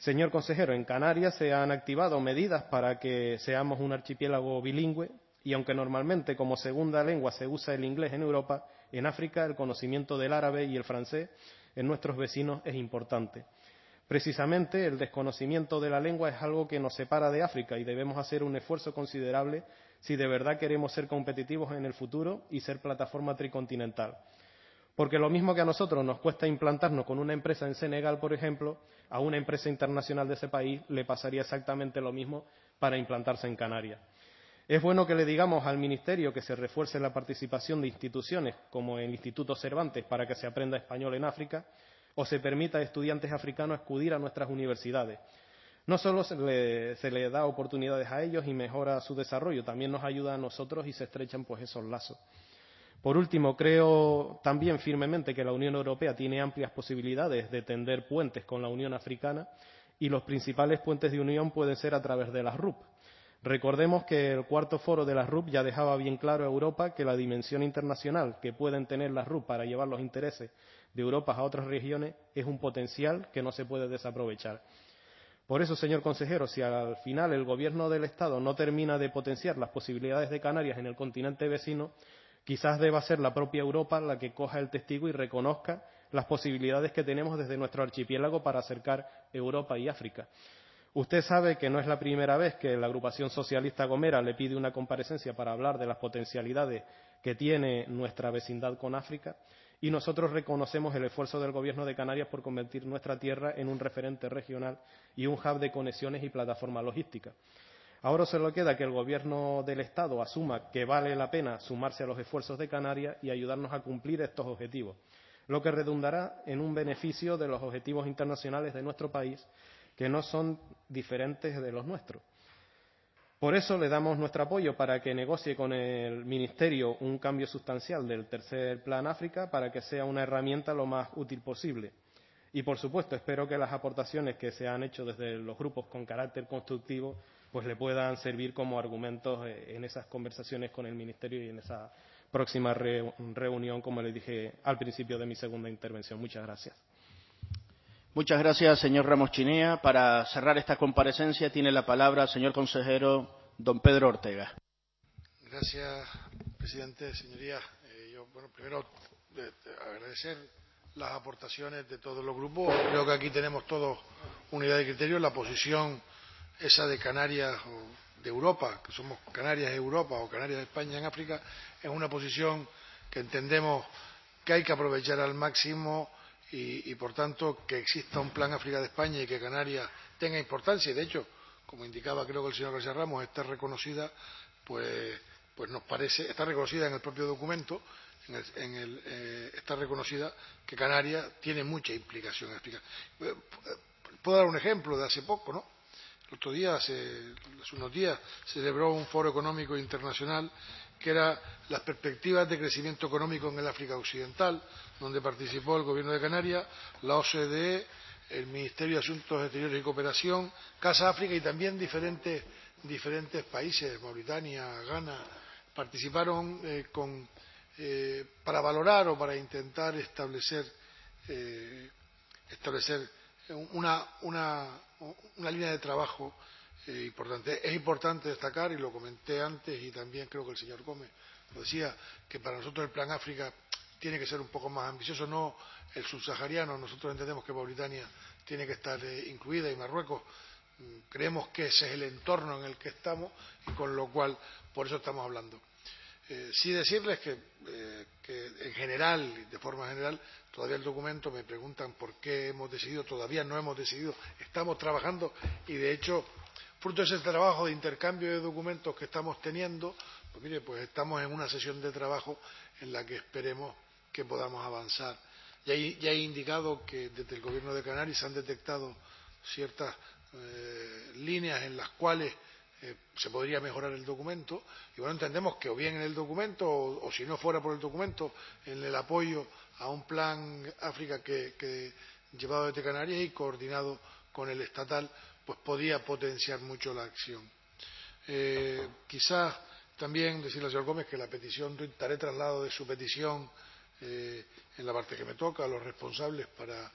Señor consejero, en Canarias se han activado medidas para que seamos un archipiélago bilingüe y aunque normalmente como segunda lengua se usa el inglés en Europa, en África el conocimiento del árabe y el francés en nuestros vecinos es importante. Precisamente el desconocimiento de la lengua es algo que nos separa de África y debemos hacer un esfuerzo considerable si de verdad queremos ser competitivos en el futuro y ser plataforma tricontinental. Porque lo mismo que a nosotros nos cuesta implantarnos con una empresa en Senegal, por ejemplo, a una empresa internacional de ese país le pasaría exactamente lo mismo para implantarse en Canarias. Es bueno que le digamos al Ministerio que se refuerce la participación de instituciones como el Instituto Cervantes para que se aprenda español en África o se permita a estudiantes africanos acudir a nuestras universidades. No solo se le da oportunidades a ellos y mejora su desarrollo, también nos ayuda a nosotros y se estrechan pues esos lazos. Por último, creo también firmemente que la Unión Europea tiene amplias posibilidades de tender puentes con la Unión Africana y los principales puentes de unión pueden ser a través de las RUP. Recordemos que el cuarto foro de las RUP ya dejaba bien claro a Europa que la dimensión internacional que pueden tener las RUP para llevar los intereses de Europa a otras regiones es un potencial que no se puede desaprovechar. Por eso, señor consejero, si al final el Gobierno del Estado no termina de potenciar las posibilidades de Canarias en el continente vecino, quizás deba ser la propia Europa la que coja el testigo y reconozca las posibilidades que tenemos desde nuestro archipiélago para acercar Europa y África. Usted sabe que no es la primera vez que la agrupación socialista Gomera le pide una comparecencia para hablar de las potencialidades que tiene nuestra vecindad con África y nosotros reconocemos el esfuerzo del Gobierno de Canarias por convertir nuestra tierra en un referente regional y un hub de conexiones y plataforma logística. Ahora solo queda que el Gobierno del Estado asuma que vale la pena sumarse a los esfuerzos de Canarias y ayudarnos a cumplir estos objetivos, lo que redundará en un beneficio de los objetivos internacionales de nuestro país, que no son diferentes de los nuestros. Por eso le damos nuestro apoyo para que negocie con el Ministerio un cambio sustancial del tercer Plan África para que sea una herramienta lo más útil posible. Y, por supuesto, espero que las aportaciones que se han hecho desde los grupos con carácter constructivo pues le puedan servir como argumentos en esas conversaciones con el Ministerio y en esa próxima reunión, como le dije al principio de mi segunda intervención. Muchas gracias. Muchas gracias, señor Ramos Chinea. Para cerrar esta comparecencia tiene la palabra el señor consejero don Pedro Ortega. Gracias, presidente. Señorías, primero agradecer las aportaciones de todos los grupos. Creo que aquí tenemos todos unidad de criterio. La posición esa de Canarias o de Europa, que somos Canarias Europa o Canarias España en África, es una posición que entendemos que hay que aprovechar al máximo y por tanto, que exista un plan África de España y que Canarias tenga importancia. Y, de hecho, como indicaba creo que el señor García Ramos, está reconocida, pues nos parece, está reconocida en el propio documento, está reconocida que Canarias tiene mucha implicación en África. Puedo dar un ejemplo de hace poco, ¿no? El otro día, hace unos días, se celebró un foro económico internacional que era las perspectivas de crecimiento económico en el África Occidental, donde participó el Gobierno de Canarias, la OCDE, el Ministerio de Asuntos Exteriores y Cooperación, Casa África y también diferentes países, Mauritania, Ghana, participaron para valorar o para intentar establecer una línea de trabajo importante. Es importante destacar, y lo comenté antes y también creo que el señor Gómez lo decía, que para nosotros el Plan África tiene que ser un poco más ambicioso, no el subsahariano. Nosotros entendemos que Mauritania tiene que estar incluida y Marruecos. Creemos que ese es el entorno en el que estamos y con lo cual por eso estamos hablando. Sí decirles que en general, de forma general, todavía el documento me preguntan por qué hemos decidido, todavía no hemos decidido, estamos trabajando y de hecho, fruto de ese trabajo de intercambio de documentos que estamos teniendo, pues mire, pues estamos en una sesión de trabajo en la que esperemos que podamos avanzar. Ya he indicado que desde el Gobierno de Canarias se han detectado ciertas líneas en las cuales se podría mejorar el documento y bueno, entendemos que o bien en el documento o si no fuera por el documento en el apoyo a un plan África que llevado desde Canarias y coordinado con el estatal pues podía potenciar mucho la acción. Quizás también decirle al señor Gómez que la petición, daré traslado de su petición en la parte que me toca a los responsables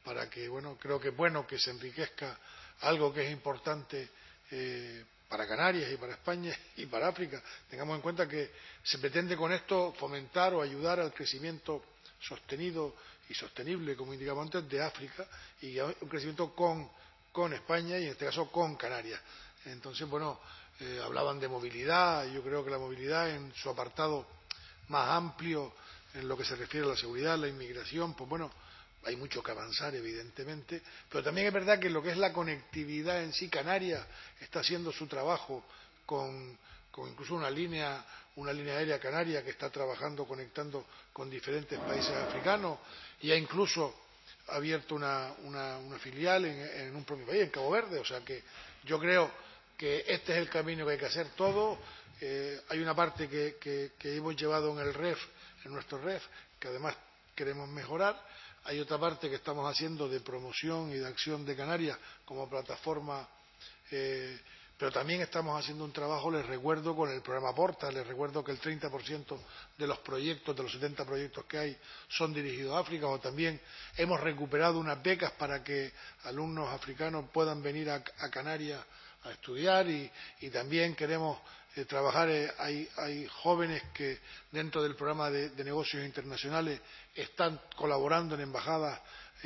para que, bueno, creo que es bueno que se enriquezca algo que es importante para Canarias y para España y para África. Tengamos en cuenta que se pretende con esto fomentar o ayudar al crecimiento sostenido y sostenible, como indicaba antes, de África, y un crecimiento con España y en este caso con Canarias. Entonces, bueno, hablaban de movilidad. Yo creo que la movilidad en su apartado más amplio, en lo que se refiere a la seguridad, la inmigración, pues bueno, hay mucho que avanzar, evidentemente, pero también es verdad que lo que es la conectividad en sí, Canarias está haciendo su trabajo con incluso una línea aérea canaria que está trabajando, conectando con diferentes países africanos, y ha incluso abierto una filial en un propio país, en Cabo Verde. O sea que yo creo que este es el camino que hay que hacer todo. Hay una parte que hemos llevado en el REF, en nuestro REF, que además queremos mejorar. Hay otra parte que estamos haciendo de promoción y de acción de Canarias como plataforma, pero también estamos haciendo un trabajo, les recuerdo, con el programa Porta. Les recuerdo que el 30% de los proyectos, de los 70 proyectos que hay, son dirigidos a África, o también hemos recuperado unas becas para que alumnos africanos puedan venir a Canarias a estudiar, y también queremos trabajar. Hay jóvenes que dentro del programa de negocios internacionales están colaborando en embajadas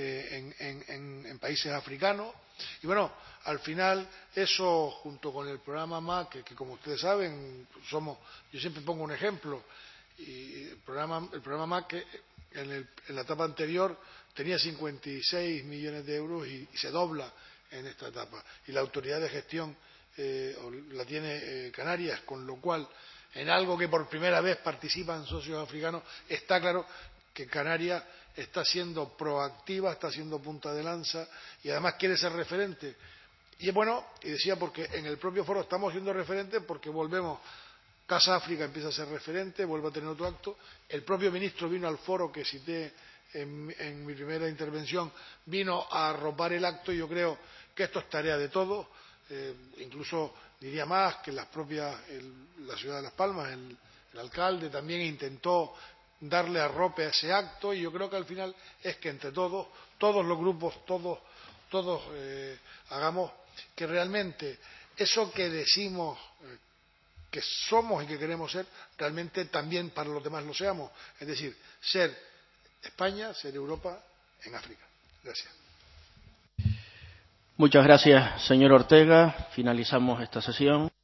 en países africanos. Y bueno, al final eso, junto con el programa MAC, que como ustedes saben, yo siempre pongo un ejemplo, y el programa MAC, que en la etapa anterior tenía 56 millones de euros y se dobla en esta etapa, y la autoridad de gestión la tiene Canarias, con lo cual, en algo que por primera vez participan socios africanos, está claro que Canarias está siendo proactiva, está siendo punta de lanza, y además quiere ser referente. Y es bueno, y decía, porque en el propio foro estamos siendo referentes, porque volvemos, Casa África empieza a ser referente, vuelve a tener otro acto. El propio ministro vino al foro que cité en mi primera intervención, vino a arropar el acto, y yo creo que esto es tarea de todos. Incluso diría más, que la ciudad de Las Palmas, el alcalde también intentó darle arrope a ese acto, y yo creo que al final es que entre todos los grupos, todos hagamos que realmente eso que decimos que somos y que queremos ser, realmente también para los demás lo seamos. Es decir, ser España, ser Europa en África. Gracias. Muchas gracias, señor Ortega. Finalizamos esta sesión.